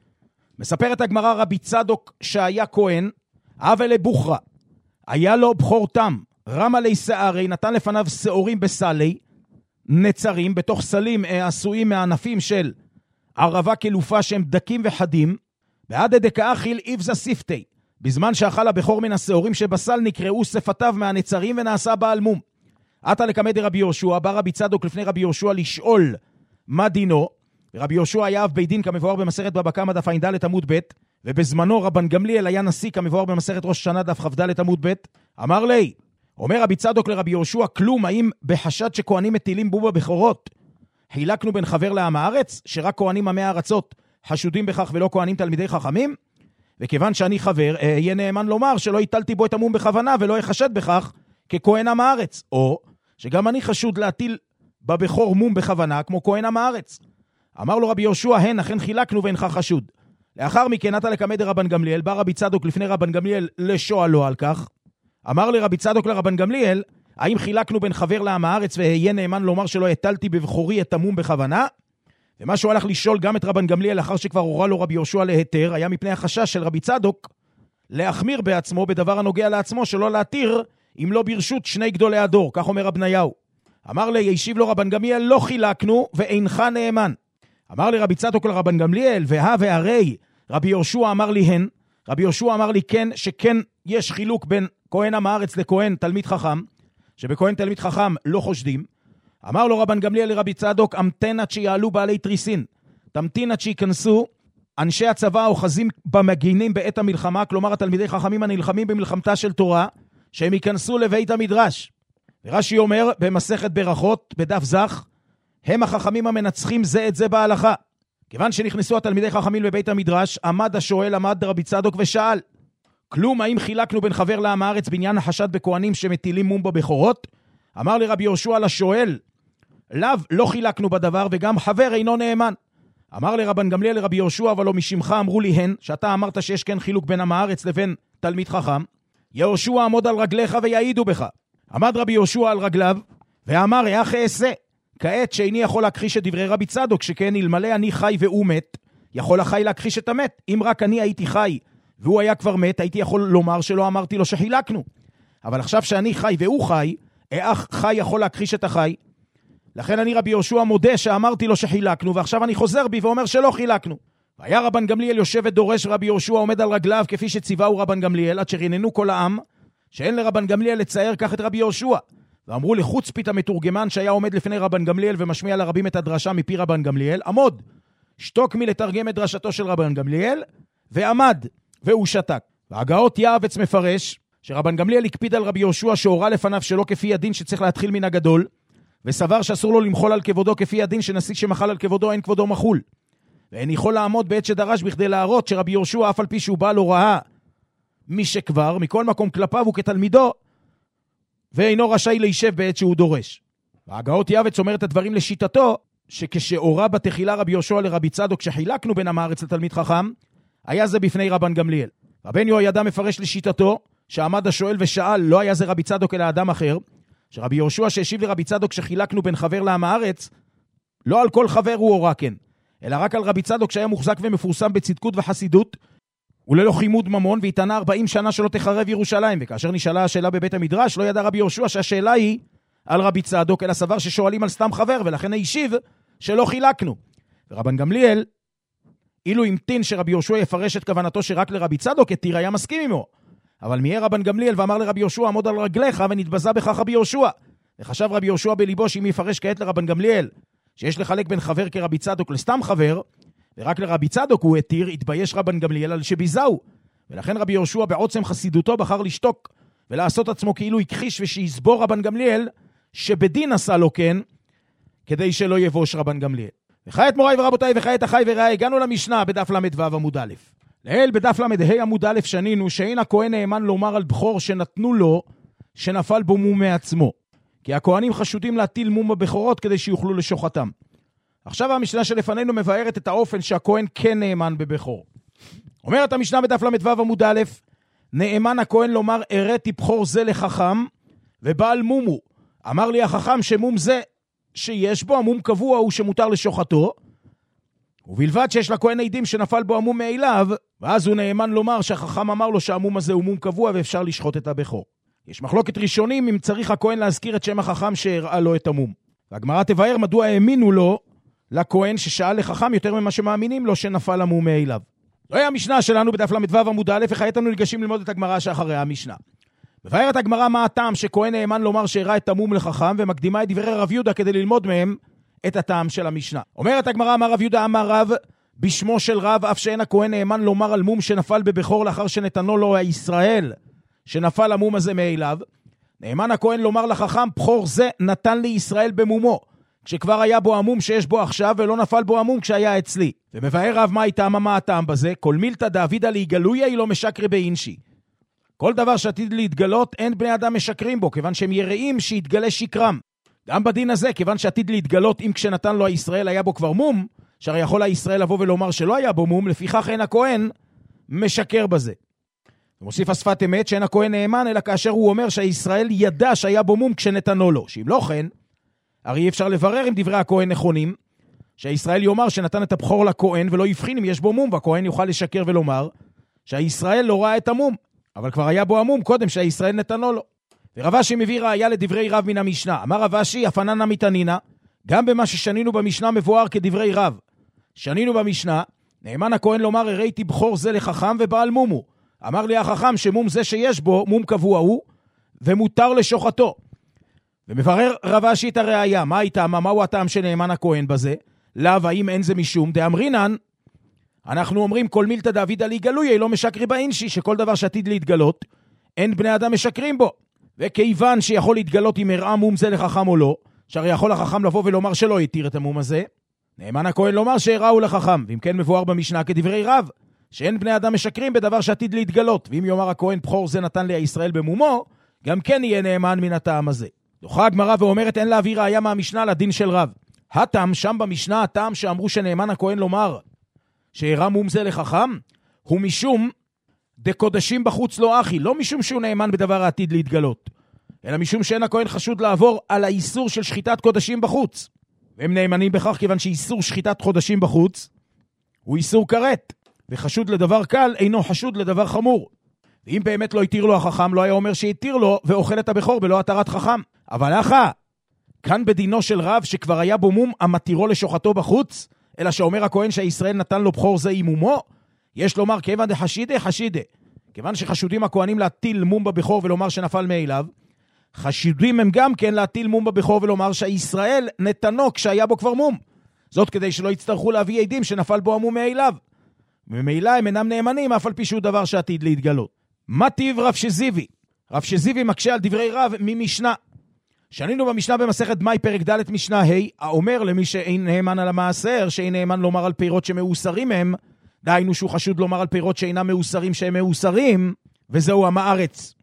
מספרת הגמרא רבי צדוק שהיה כהן, אב אלי בוכרה, היה לו בכור תם, רם עלי שערי, נתן לפניו שעורים בסלי, נצרים, בתוך סלים עשויים מענפים של ערבה כלופה שהם דקים וחדים, ועד דקה אכיל איבזה סיפטי, בזמן שאכל הבכור מן השעורים שבסל נקראו שפתיו מהנצרים ונעשה בעל מום. עתה לקמא דרבי יהושע, בא רבי צדוק לפני רבי יהושע לשאול מה דינו, ורבי יהושע היה אב בית דין כמבואר במסכת בבא קמא דף ע"ד עמוד ב', ובזמנו רבן גמליאל היה נשיא כמבואר במסכת ראש השנה דף כ"ד עמוד ב'. אמר לי, אומר רבי צדוק לרבי יהושע, כלום, האם בחשד שכהנים מטילים בובה בכורות חילקנו בין חבר לעם הארץ, שרק כהנים עמי הארצות חשודים בכך ולא כהנים תלמידי חכמים? וכיוון שאני חבר, יהיה נאמן לומר שלא הטלתי בו את המום בכוונה ולא יחשד בכך ככהן עם הארץ, או שגם אני חשוד להטיל בבכור מום בכוונה כמו כהן עם הארץ. אמר לו רבי יהושע, הן אכן חילקנו ואינך חשוד. לאחר מכן עתה לקמא דרבן גמליאל, בא רבי צדוק לפני רבן גמליאל לשואלו על כך. אמר לרבי צדוק לרבן גמליאל, האם חילקנו בין חבר לעם הארץ ויהיה נאמן לומר שלא הטלתי בבכורי את המום בכוונה? ומה שהוא הלך לשאול גם את רבן גמליאל לאחר שכבר הורה לו רבי יהושע להיתר, היה מפני החשש של רבי צדוק להחמיר בעצמו בדבר הנוגע לעצמו שלא להתיר אם לא ברשות שני גדולי הדור, כך אומר אבניהו. אמר לי, ישיב לו רבן גמליאל, לא חילקנו ואינך נאמן. אמר לי רבי צדוק לרבן גמליאל, והה והרי רבי יהושע אמר לי הן, רבי יהושע אמר לי כן, שכן יש חילוק בין כהן עם הארץ לכהן תלמיד חכם, שבכהן תלמיד חכם לא חושדים. אמר לו רבן גמליאל לרבי צדוק, המתן עד שיעלו בעלי תריסין, תמתין עד שיכנסו אנשי הצבא האוחזים במגינים בעת המלחמה, כלומר התלמידי חכמים הנלחמים במלחמתה של תורה, שהם ייכנסו לבית המדרש. ורש"י אומר במסכת ברכות בדף זך, הם החכמים המנצחים זה את זה בהלכה. כיוון שנכנסו התלמידי חכמים לבית המדרש, עמד השואל, עמד רבי צדוק ושאל, כלום, האם חילקנו בין חבר לעם הארץ בעניין החשד בכהנים שמטילים מום בבכורות? אמר לרבי יהושע לשואל, לאו, לא חילקנו בדבר, וגם חבר אינו נאמן. אמר לרבן גמליאל לרבי יהושע, אבל לא משמך אמרו לי הן, שאתה אמרת שיש כן חילוק בין עם הארץ לבין תלמיד חכם. יהושע עמוד על רגליך ויעידו בך. עמד רבי יהושע על רגליו, ואמר, איך אעשה? כעת שאיני יכול להכחיש את דברי רבי צדוק, שכן אלמלא אני חי והוא מת, יכול החי להכחיש את המת. אם רק אני הייתי חי והוא היה כבר מת, הייתי יכול לומר שלא אמרתי לו שחילקנו. אבל עכשיו שאני חי והוא חי, איך חי יכול להכחיש את החי? לכן אני רבי יהושע מודה שאמרתי לו שחילקנו, ועכשיו אני חוזר בי ואומר שלא חילקנו. והיה רבן גמליאל יושב ודורש, רבי יהושע עומד על רגליו כפי שציווהו רבן גמליאל, עד שריננו כל העם, שאין לרבן גמליאל לצייר כך את רבי יהושע. ואמרו לחוצפית המתורגמן שהיה עומד לפני רבן גמליאל ומשמיע לרבים את הדרשה מפי רבן גמליאל, עמוד, שתוק מלתרגם את דרשתו של רבן גמליאל, ועמד, והוא שתק. והגאות יעבץ מפרש, שרבן גמליאל הקפיד על רבי יהושע שהורה לפניו שלא כפי הדין שצריך להתחיל מן הגדול, וסבר שאסור לו למחול על כבודו כפי הדין שנשיא שמחל על כבודו אין כבודו מחול. ואין יכול לעמוד בעת שדרש בכדי להראות שרבי יהושע אף על פי שהוא בעל הוראה מי שכבר, מכל מקום כלפיו הוא כתלמידו, ואינו רשאי להישב בעת שהוא דורש. והגאות יעבץ אומר את הדברים לשיטתו, שכשהורה בתחילה רבי יהושע לרבי צדוק שחילקנו בין עם הארץ לתלמיד חכם, היה זה בפני רבן גמליאל. רבן יהוידע מפרש לשיטתו, שעמד השואל ושאל, לא היה זה רבי צדוק אלא אדם אחר, שרבי יהושע שהשיב לרבי צדוק שחילקנו בין חבר לעם הארץ, לא על כל חבר הוא הורה כן, אלא רק על רבי צדוק שהיה מוחזק ומפורסם בצדקות וחסידות, וללא חימוד ממון, והתענה ארבעים שנה שלא תחרב ירושלים. וכאשר נשאלה השאלה בבית המדרש, לא ידע רבי יהושע שהשאלה היא על רבי צדוק, אלא סבר ששואלים על סתם חבר, ולכן הישיב שלא חילקנו. ורבן גמליאל, אילו המתין שרבי יהושע יפרש את כוונתו שרק לרבי צדוק התיר, היה מסכים עמו. אבל מיהר רבן גמליאל ואמר לרבי יהושע, עמוד על רגליך, ונתבזה בכך רבי יהושע. וחשב רבי יהושע בליבו שאם יפרש כעת לרבן גמליאל, שיש לחלק בין חבר כרבי צדוק לסתם חבר, ורק לרבי צדוק הוא התיר, התבייש רבן גמליאל על שביזהו. ולכן רבי יהושע בעוצם חסידותו בחר לשתוק, ולעשות עצמו כאילו הכחיש ושיסבור רבן גמליאל, שבדין עשה לו כן, כדי שלא יבוש רבן גמליאל. וכעת מוריי ורבותיי וכעת אחי ורעי, הגענו למשנה בדף למד ו' עמוד א'. לאל בדף למד ה' עמוד א' שנינו, שאין הכהן נאמן לומר על בכור שנתנו לו, שנפל בו מום מעצמו. כי הכהנים חשודים להטיל מום בבכורות כדי שיוכלו לשוחתם. עכשיו המשנה שלפנינו מבארת את האופן שהכהן כן נאמן בבכור. אומרת המשנה בדף למד ו' עמוד א', נאמן הכהן לומר הראתי בכור זה לחכם, ובעל מומו. אמר לי החכם שמום זה שיש בו המום קבוע הוא שמותר לשוחתו, ובלבד שיש לכהן עדים שנפל בו המום מאליו, ואז הוא נאמן לומר שהחכם אמר לו שהמום הזה הוא מום קבוע ואפשר לשחוט את הבכור. יש מחלוקת ראשונים אם צריך הכהן להזכיר את שם החכם שהראה לו את המום. והגמרא תבאר מדוע האמינו לו לכהן ששאל לחכם יותר ממה שמאמינים לו שנפל המום מאליו. זוהי המשנה שלנו בדף למד ו' עמוד א', וכעת אנו ניגשים ללמוד את הגמרא שאחריה המשנה. מבארת הגמרא מה הטעם שכהן נאמן לומר שהראה את המום לחכם, ומקדימה את דברי רב יהודה כדי ללמוד מהם את הטעם של המשנה. אומרת הגמרא, אמר רב יהודה אמר רב בשמו של רב, אף שאין הכהן נאמן לומר על מום שנפל בבכור לאחר שנתנו לו הישראל שנפל המום הזה מאליו, נאמן הכהן לומר לחכם בכור זה נתן לי ישראל במומו, כשכבר היה בו המום שיש בו עכשיו ולא נפל בו המום כשהיה אצלי. ומבאר רב מה איתם, מה הטעם בזה? כל מילתא דאבידא להיגלויה היא לא משקרי באינשי. כל דבר שעתיד להתגלות אין בני אדם משקרים בו, כיוון שהם יראים שיתגלה שקרם. גם בדין הזה, כיוון שעתיד להתגלות אם כשנתן לו הישראל היה בו כבר מום, שהרי יכול הישראל לבוא ולומר שלא היה בו מום, לפיכך אין הכהן משקר בזה. ומוסיף השפת אמת שאין הכהן נאמן, אלא כאשר הוא אומר שהישראל ידע שהיה בו מום כשנתנו לו. שאם לא כן, הרי אפשר לברר אם דברי הכהן נכונים, שהישראל יאמר שנתן את הבכור לכהן ולא יבחין אם יש בו מום, והכהן יוכל לשקר ולומר שהישראל לא ראה את המום, אבל כבר היה בו המום קודם שהישראל נתנו לו. ורב אשי מביא ראיה לדברי רב מן המשנה. אמר רב אשי, אפננה מתענינה, גם במה ששנינו במשנה מבואר כדברי רב. שנינו במשנה, נאמן הכהן לומר הראיתי בכור זה לחכם ובעל מומו. אמר לי החכם שמום זה שיש בו מום קבוע הוא, ומותר לשוחתו. ומברר רב אשי את הראיה, מה איתה, מה, מהו הטעם של נאמן הכהן בזה? לאו, האם אין זה משום דאמרינן, אנחנו אומרים כל מילתא דאבידא להיגלויה לא משקרי באינשי, שכל דבר שעתיד להתגלות אין בני אדם משקרים בו. וכיוון שיכול להתגלות אם הראה מום זה לחכם או לא, שהרי יכול החכם לבוא ולומר שלא יתיר את המום הזה. נאמן הכהן לומר שהראו לחכם, ואם כן מבואר במשנה כדברי רב, שאין בני אדם משקרים בדבר שעתיד להתגלות, ואם יאמר הכהן בכור זה נתן לי ישראל במומו, גם כן יהיה נאמן מן הטעם הזה. דוחה הגמרא ואומרת אין להביא ראיה מהמשנה לדין של רב. הטעם שם במשנה, הטעם שאמרו שנאמן הכהן לומר שהראה מום זה לחכם, הוא משום דקודשים בחוץ לא אחי, לא משום שהוא נאמן בדבר העתיד להתגלות, אלא משום שאין הכהן חשוד לעבור על האיסור של שחיטת קודשים בחוץ. והם נאמנים בכך כיוון שאיסור שחיטת קודשים בחוץ הוא איסור כרת, וחשוד לדבר קל אינו חשוד לדבר חמור. ואם באמת לא התיר לו החכם, לא היה אומר שהתיר לו ואוכל את הבכור בלא התרת חכם. אבל אחא, כאן בדינו של רב שכבר היה בו מום המתירו לשוחתו בחוץ, אלא שאומר הכהן שהישראל נתן לו בכור זה עם מומו, יש לומר כיוון דחשידה חשידה. כיוון שחשודים הכהנים להטיל מום בבכור ולומר שנפל מאליו, חשודים הם גם כן להטיל מום בבכור ולומר שהישראל נתנו כשהיה בו כבר מום. זאת כדי שלא יצטרכו להביא עדים שנפל בו המום מאליו. וממילא הם אינם נאמנים אף על פי שהוא דבר שעתיד להתגלות. מה טיב רב שזיוי? רב שזיוי מקשה על דברי רב ממשנה. שנינו במשנה במסכת דמאי פרק ד' משנה ה' האומר למי שאין נאמן על המעשר, שאין נאמן לומר על פירות שמאוסרים הם, דהיינו שהוא חשוד לומר על פירות שאינם מאוסרים שהם מאוסרים, וזהו המארץ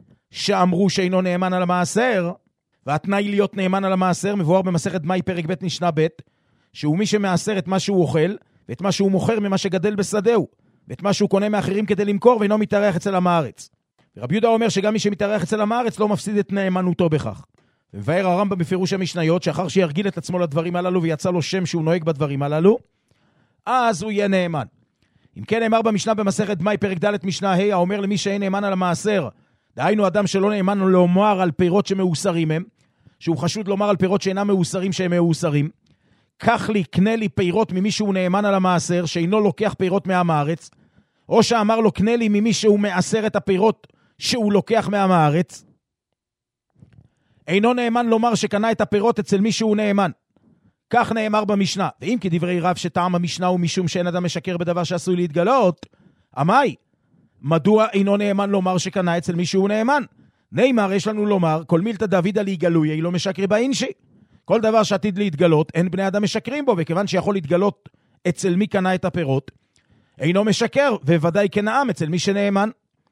שאמרו שאינו נאמן על המעשר, והתנאי להיות נאמן על המעשר מבואר במסכת דמאי פרק ב' משנה ב', שהוא מי שמאסר את מה שהוא אוכל, ואת מה שהוא מוכר ממה שגדל בשדהו, ואת מה שהוא קונה מאחרים כדי למכור, ואינו מתארח אצל המארץ. ורבי יהודה אומר שגם מי שמתארח אצל המארץ לא מפסיד את נאמנותו בכך. ומבאר הרמב"ם בפירוש המשניות, שאחר שירגיל את עצמו לדברים הללו, ויצא לו שם שהוא נוהג בדברים הללו, אז הוא יהיה נאמן. אם כן נאמר במשנה במסכת דמאי פרק ד' משנה ה' האומר למי שאין נאמן על המעשר, דהיינו אדם שלא נאמן לומר על פירות שמאוסרים הם, שהוא חשוד לומר על פירות שאינם מאוסרים שהם מאוסרים, קח לי, קנה לי פירות ממי שהוא נאמן על המעשר, שאינו לוקח פירות מהמארץ, או שאמר לו, קנה לי ממי שהוא מאסר את הפירות שהוא לוקח מהמארץ, אינו נאמן לומר שקנה את הפירות אצל מי שהוא נאמן. כך נאמר במשנה. ואם כדברי רב שטעם המשנה הוא משום שאין אדם משקר בדבר שעשוי להתגלות, אמי, מדוע אינו נאמן לומר שקנה אצל מי שהוא נאמן? נאמר, יש לנו לומר, כל מילתא דוד עלי גלוי, לא משקרי באינשי. כל דבר שעתיד להתגלות, אין בני אדם משקרים בו, וכיוון שיכול להתגלות אצל מי קנה את הפירות, אינו משקר, וודאי כנעם אצל מי שנאמן.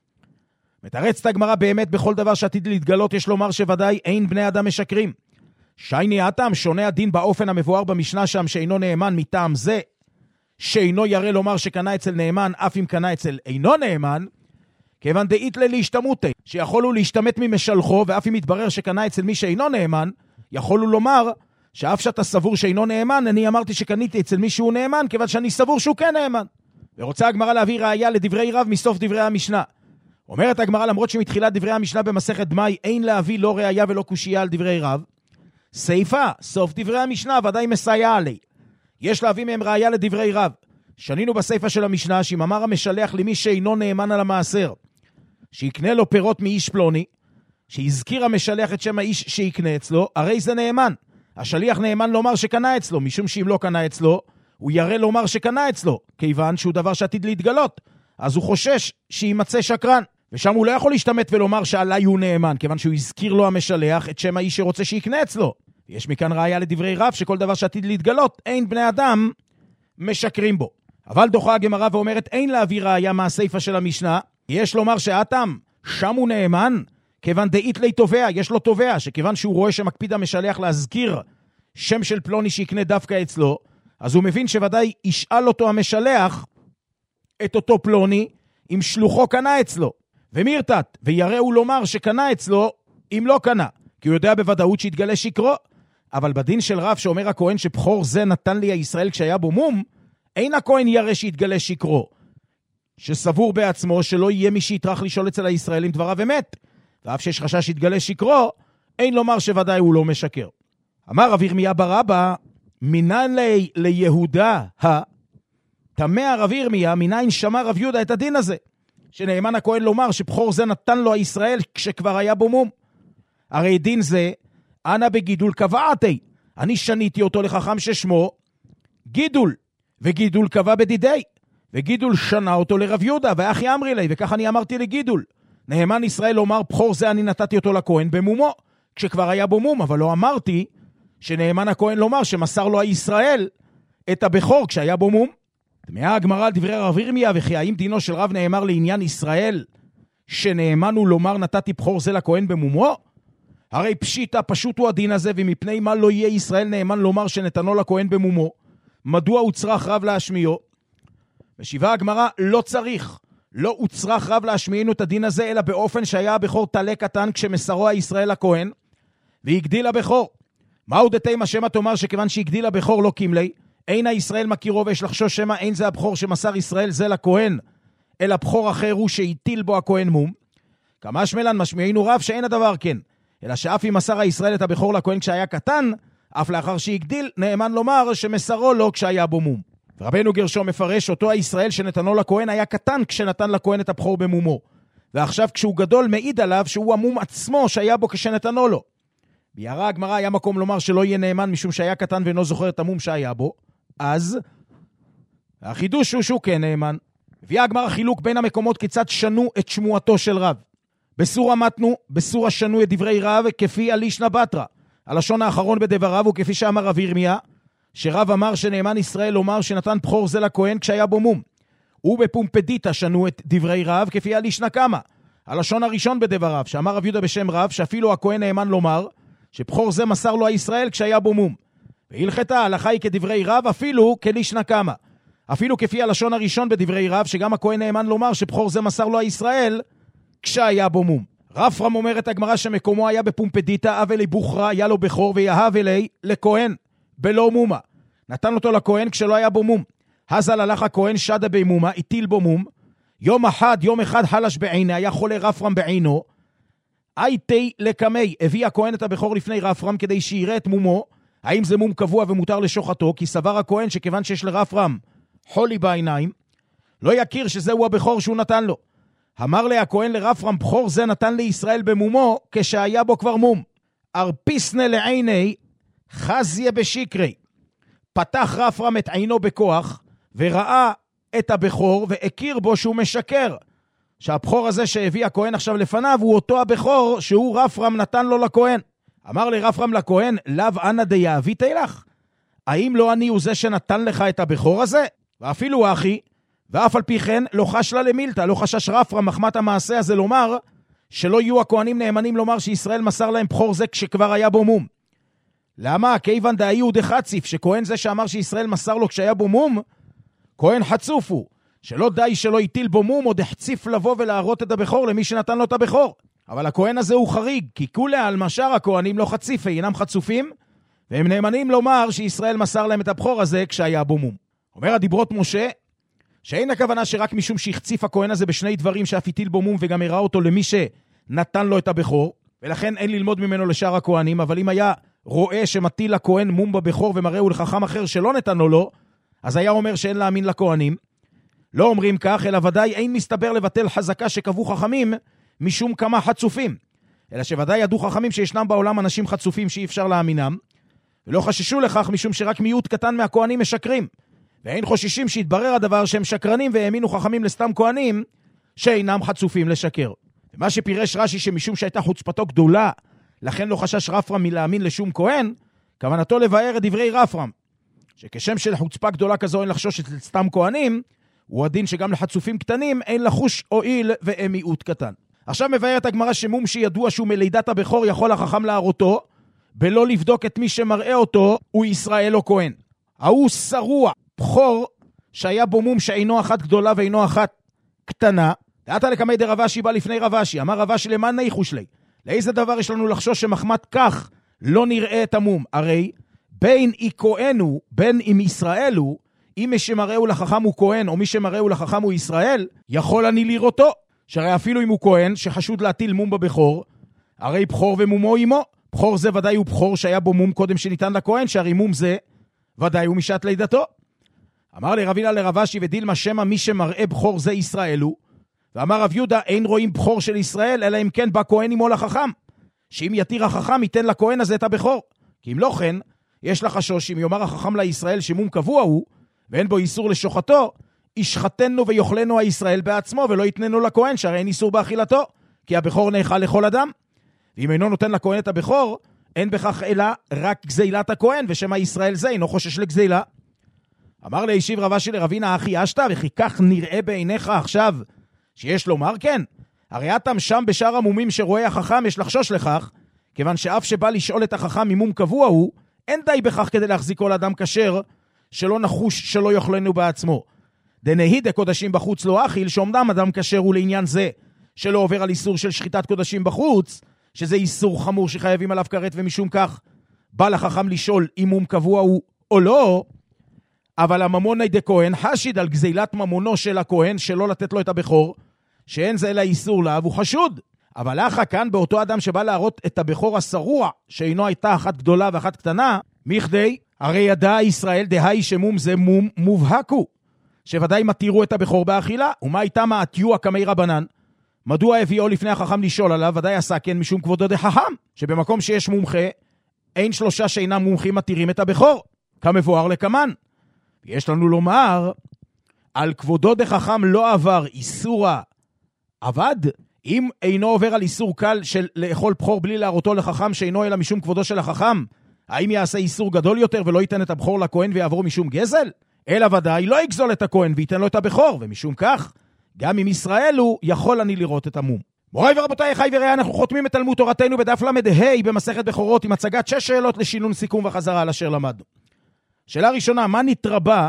מתרצת הגמרא באמת בכל דבר שעתיד להתגלות, יש לומר שוודאי אין בני אדם משקרים. שייני הטעם שונה הדין באופן המבואר במשנה שם שאינו נאמן מטעם זה, שאינו ירא לומר שקנה אצל נאמן, אף אם קנה אצל אינו נאמן, כיוון דאית להשתמותי, שיכולו להשתמת ממשלחו, ואף אם יתברר שקנה אצל מי שאינו נאמן, יכולו לומר שאף שאתה סבור שאינו נאמן, אני אמרתי שקניתי אצל מי שהוא נאמן, כיוון שאני סבור שהוא כן נאמן. ורוצה הגמרא להביא ראיה לדברי רב מסוף דברי המשנה. אומרת הגמרא, למרות שמתחילת דברי המשנה במסכת דמאי, אין להביא לא ראיה ולא קושייה על דברי רב, סייפה, סוף דברי המשנה, ודאי מסייע עלי. יש להביא מהם ראיה לדברי רב. שנינו בסייפה של המשנה, שאם אמר המשלח למי שאינו נאמן על המעשר, שיקנה לו פירות מאיש פלוני, שהזכיר המשלח את שם האיש שיקנה אצלו, הרי זה נאמן. השליח נאמן לומר שקנה אצלו, משום שאם לא קנה אצלו, הוא ירא לומר שקנה אצלו, כיוון שהוא דבר שעתיד להתגלות. אז הוא חושש שימצא שקרן. ושם הוא לא יכול להשתמט ולומר שעלי הוא נאמן, כיוון שהוא הזכיר לו המשלח את שם האיש שרוצה שיקנה אצלו. יש מכאן ראיה לדברי רב שכל דבר שעתיד להתגלות, אין בני אדם משקרים בו. אבל דוחה הגמרא ואומרת, אין להביא ראיה מהסייפה של המשנה. יש לומר שהאטם שם הוא נאמן, כיוון דאית לי תובע, יש לו תובע, שכיוון שהוא רואה שמקפיד המשלח להזכיר שם של פלוני שיקנה דווקא אצלו, אז הוא מבין שוודאי ישאל אותו המשלח את אותו פלוני, אם שלוחו קנה אצלו. ומירתת, ויראו לומר שקנה אצלו, אם לא קנה, כי הוא יודע בוודאות שהתגלה שקרו. אבל בדין של רב שאומר הכהן שבכור זה נתן לי הישראל כשהיה בו מום, אין הכהן ירא שהתגלה שקרו, שסבור בעצמו שלא יהיה מי שיטרח לשאול אצל הישראלים דבריו אמת, ואף שיש חשש שהתגלה שקרו, אין לומר שוודאי הוא לא משקר. אמר רב ירמיה בר אבא, מנין לי ליהודה תמה רב ירמיה, מנין שמע רב יהודה את הדין הזה, שנאמן הכהן לומר שבכור זה נתן לו הישראל כשכבר היה בו מום. הרי דין זה, אנא בגידול קבעתי, אני שניתי אותו לחכם ששמו גידול, וגידול קבע בדידי, וגידול שנה אותו לרב יהודה, ואחי אמרי לי, וכך אני אמרתי לגידול. נאמן ישראל לומר, בכור זה אני נתתי אותו לכהן במומו, כשכבר היה בו מום, אבל לא אמרתי שנאמן הכהן לומר שמסר לו הישראל את הבכור כשהיה בו מום. תמהה הגמרא על דברי רב ירמיה, וכי האם דינו של רב נאמר לעניין ישראל, שנאמן הוא לומר נתתי בכור זה לכהן במומו? הרי פשיטה, פשוט הוא הדין הזה, ומפני מה לא יהיה ישראל נאמן לומר שנתנו לכהן במומו? מדוע הוא צריך רב להשמיעו? ושיבה הגמרא, לא צריך, לא הוא צריך רב להשמיענו את הדין הזה, אלא באופן שהיה הבכור תלה קטן כשמסרו הישראל לכהן, והגדיל הבכור. מהו דתי מה שמה תאמר שכיוון שהגדיל הבכור לא קימלי, אין הישראל מכירו ויש לחשוש שמה אין זה הבכור שמסר ישראל זה לכהן, אלא בכור אחר הוא שהטיל בו הכהן מום. כמה שמלן משמיענו רב שאין הדבר כן, אלא שאף אם מסר הישראל את הבכור לכהן כשהיה קטן, אף לאחר שהגדיל, נאמן לומר שמסרו לו כשהיה בו מום. ורבנו גרשום מפרש, אותו הישראל שנתנו לכהן היה קטן כשנתן לכהן את הבכור במומו, ועכשיו כשהוא גדול מעיד עליו שהוא המום עצמו שהיה בו כשנתנו לו. ביארה הגמרא היה מקום לומר שלא יהיה נאמן משום שהיה קטן ואינו זוכר את המום שהיה בו, אז החידוש הוא שהוא כן נאמן. הביאה הגמרא חילוק בין המקומות כיצד שנו את שמועתו של רב. בסורה מתנו, בסורה שנו את דברי רב כפי אלישנא בתרא. הלשון האחרון בדבריו הוא כפי שאמר רב ירמיה, שרב אמר שנאמן ישראל לומר שנתן בכור זה לכהן כשהיה בו מום. ובפומפדיתא שנו את דברי רב כפי אלישנא קמא. הלשון הראשון בדבריו, שאמר רב יהודה בשם רב, שאפילו הכהן נאמן לומר שבכור זה מסר לו הישראל כשהיה בו מום. והלכתה ההלכה היא כדברי רב אפילו כלישנא קמא. אפילו כפי הלשון הראשון בדברי רב, שגם הכהן נאמן לומר שבכור זה מסר לו הישראל כשהיה בו מום. רפרם אומרת הגמרא שמקומו היה בפומפדיתא, אבל לבוכרה היה לו בכור ויהב אלי לכהן בלא מומה. נתן אותו לכהן כשלא היה בו מום. הזל הלך הכהן שדה במומה, הטיל בו מום. יום אחד, יום אחד חלש בעיני, היה חולה רפרם בעינו. הייתי לקמי, הביא הכהן את הבכור לפני רפרם כדי שיראה את מומו, האם זה מום קבוע ומותר לשוחתו, כי סבר הכהן שכיוון שיש לרפרם חולי בעיניים, לא יכיר שזהו הבכור שהוא נתן לו. אמר לה הכהן לרפרם, בכור זה נתן לישראל במומו כשהיה בו כבר מום. ארפיסנה לעיני חזיה בשיקרי. פתח רפרם את עינו בכוח וראה את הבכור והכיר בו שהוא משקר. שהבכור הזה שהביא הכהן עכשיו לפניו הוא אותו הבכור שהוא רפרם נתן לו לכהן. אמר לרפרם לכהן, לאו אנא דיאבית לך? האם לא אני הוא זה שנתן לך את הבכור הזה? ואפילו אחי, ואף על פי כן לא חש לה למילתא, לא חשש רפרם מחמת המעשה הזה לומר, שלא יהיו הכהנים נאמנים לומר שישראל מסר להם בכור זה כשכבר היה בו מום. למה? כיוון דאי הוא דחציף, שכהן זה שאמר שישראל מסר לו כשהיה בו מום, כהן חצוף הוא, שלא די שלא יטיל בו מום, עוד החציף לבוא ולהראות את הבכור למי שנתן לו את הבכור. אבל הכהן הזה הוא חריג, כי כולי על משאר הכהנים לא חציפי, אינם חצופים, והם נאמנים לומר שישראל מסר להם את הבכור הזה כשהיה בו מום. אומר הדיברות משה, שאין הכוונה שרק משום שהחציף הכהן הזה בשני דברים שאף הטיל בו מום וגם הראה אותו למי שנתן לו את הבכור, ולכן אין ללמוד ממנו לשאר הכהנים, אבל אם היה רואה שמטיל הכהן מום בבכור ומראהו לחכם אחר שלא נתנו לו, אז היה אומר שאין להאמין לכהנים. לא אומרים כך, אלא ודאי אין מסתבר לבטל חזקה שקבעו חכמים משום כמה חצופים, אלא שוודאי ידעו חכמים שישנם בעולם אנשים חצופים שאי אפשר להאמינם, ולא חששו לכך משום שרק מיעוט קטן מהכהנים משקרים, ואין חוששים שיתברר הדבר שהם שקרנים והאמינו חכמים לסתם כהנים שאינם חצופים לשקר. ומה שפירש רש"י שמשום שהייתה חוצפתו גדולה, לכן לא חשש רפרם מלהאמין לשום כהן, כוונתו לבאר את דברי רפרם, שכשם של חוצפה גדולה כזו אין לחשוש את סתם כהנים, הוא הדין שגם לחצופים קטנים אין לחוש הועיל והם מיעוט קטן. עכשיו מבארת הגמרא שמום שידוע שהוא מלידת הבכור יכול החכם להראותו, בלא לבדוק את מי שמראה אותו, הוא ישראל או כהן. ההוא שרוע, בכור שהיה בו מום שאינו אחת גדולה ואינו אחת קטנה, דעתה לקמי דרבשי בא לפני רבשי, אמר רבשי למען ניחוש לי, לאיזה דבר יש לנו לחשוש שמחמת כך לא נראה את המום? הרי בין אי כהנו, בין אם ישראל הוא, אם מי שמראהו לחכם הוא כהן, או מי שמראהו לחכם הוא ישראל, יכול אני לראותו. שהרי אפילו אם הוא כהן, שחשוד להטיל מום בבכור, הרי בכור ומומו עמו. בכור זה ודאי הוא בכור שהיה בו מום קודם שניתן לכהן, שהרי מום זה ודאי הוא משעת לידתו. אמר לי רבילה לרבשי ודילמה שמה מי שמראה בכור זה ישראל הוא, ואמר רב יהודה אין רואים בכור של ישראל, אלא אם כן בא כהן עמו לחכם, שאם יתיר החכם ייתן לכהן הזה את הבכור. כי אם לא כן, יש לחשוש אם יאמר החכם לישראל שמום קבוע הוא, ואין בו איסור לשוחתו, ישחטנו ויאכלנו הישראל בעצמו, ולא יתננו לכהן, שהרי אין איסור באכילתו, כי הבכור נאכל לכל אדם. ואם אינו נותן לכהן את הבכור, אין בכך אלא רק גזילת הכהן, ושמה ישראל זה אינו חושש לגזילה. אמר לישיב רבה שלי רבינה אחי אשתה, וכי כך נראה בעיניך עכשיו שיש לומר כן? הרי אתם שם בשאר המומים שרואה החכם יש לחשוש לכך, כיוון שאף שבא לשאול את החכם ממום קבוע הוא, אין די בכך כדי להחזיק כל אדם כשר, שלא נחוש שלא יאכלנו בעצמו. דנהי דקודשים בחוץ לא אכיל, שאומנם אדם כשר הוא לעניין זה, שלא עובר על איסור של שחיטת קודשים בחוץ, שזה איסור חמור שחייבים עליו כרת, ומשום כך בא לחכם לשאול אם מום קבוע הוא או לא, אבל הממוני דכהן חשיד על גזילת ממונו של הכהן, שלא לתת לו את הבכור, שאין זה אלא איסור לה, הוא חשוד. אבל אחא כאן באותו אדם שבא להראות את הבכור השרוע, שאינו הייתה אחת גדולה ואחת קטנה, מכדי, הרי ידע ישראל דהי שמום זה מום מובהקו, שוודאי מתירו את הבכור באכילה, ומה הייתה מעטיו כמי רבנן? מדוע הביאו לפני החכם לשאול עליו? ודאי עשה כן משום כבודו דחכם, שבמקום שיש מומחה, אין שלושה שאינם מומחים מתירים את הבכור, כמבואר לקמן. יש לנו לומר, על כבודו דחכם לא עבר איסורה עבד, אם אינו עובר על איסור קל של לאכול בכור בלי להראותו לחכם שאינו אלא משום כבודו של החכם, האם יעשה איסור גדול יותר ולא ייתן את הבכור לכהן ויעבור משום גזל? אלא ודאי לא יגזול את הכהן וייתן לו את הבכור, ומשום כך, גם אם ישראל הוא, יכול אני לראות את המום. מוריי ורבותיי, חי וראה, אנחנו חותמים את תלמוד תורתנו בדף למד ה' במסכת בכורות עם הצגת שש שאלות לשינון סיכום וחזרה על אשר למדנו. שאלה ראשונה, מה נתרבה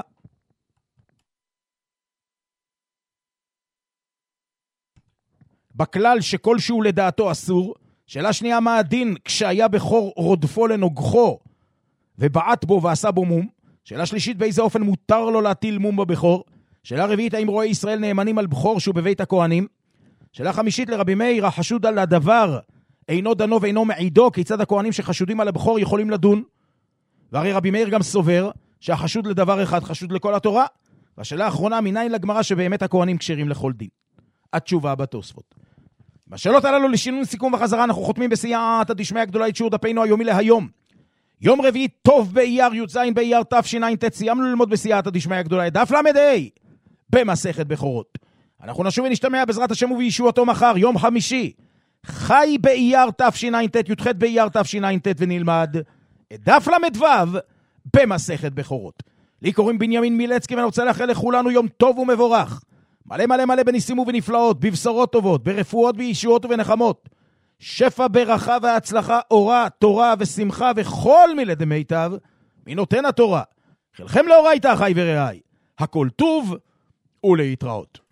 בכלל שכלשהו לדעתו אסור? שאלה שנייה, מה הדין כשהיה בכור רודפו לנוגחו ובעט בו ועשה בו מום? שאלה שלישית, באיזה אופן מותר לו להטיל מום בבכור? שאלה רביעית, האם רואי ישראל נאמנים על בכור שהוא בבית הכהנים? שאלה חמישית, לרבי מאיר, החשוד על הדבר אינו דנו ואינו מעידו, כיצד הכהנים שחשודים על הבכור יכולים לדון? והרי רבי מאיר גם סובר שהחשוד לדבר אחד חשוד לכל התורה. והשאלה האחרונה, מניין לגמרא שבאמת הכהנים כשרים לכל דין? התשובה בתוספות. בשאלות הללו לשינון סיכום וחזרה אנחנו חותמים בסייעתא דשמיא הגדולה את שיעור דפנו היומי להיום. יום רביעי טוב באייר י"ז באייר תשע"ט, סיימנו ללמוד בסייעתא דשמיא הגדולה דף למד ה' במסכת בכורות. אנחנו נשוב ונשתמע בעזרת השם ובישועתו מחר, יום חמישי, חי באייר תשע"ט, י"ח באייר תשע"ט, ונלמד את דף למד ו' במסכת בכורות. לי קוראים בנימין מילצקי, ואני רוצה לאחל לכולנו יום טוב ומבורך, מלא מלא מלא בניסים ובנפלאות, בבשורות טובות, ברפואות, בישועות ובנחמות, שפע ברכה והצלחה, אורה, תורה ושמחה וכל מילי דמיטב מנותן התורה. חלכם לאורייתא, אחי ורעי, הכל טוב ולהתראות.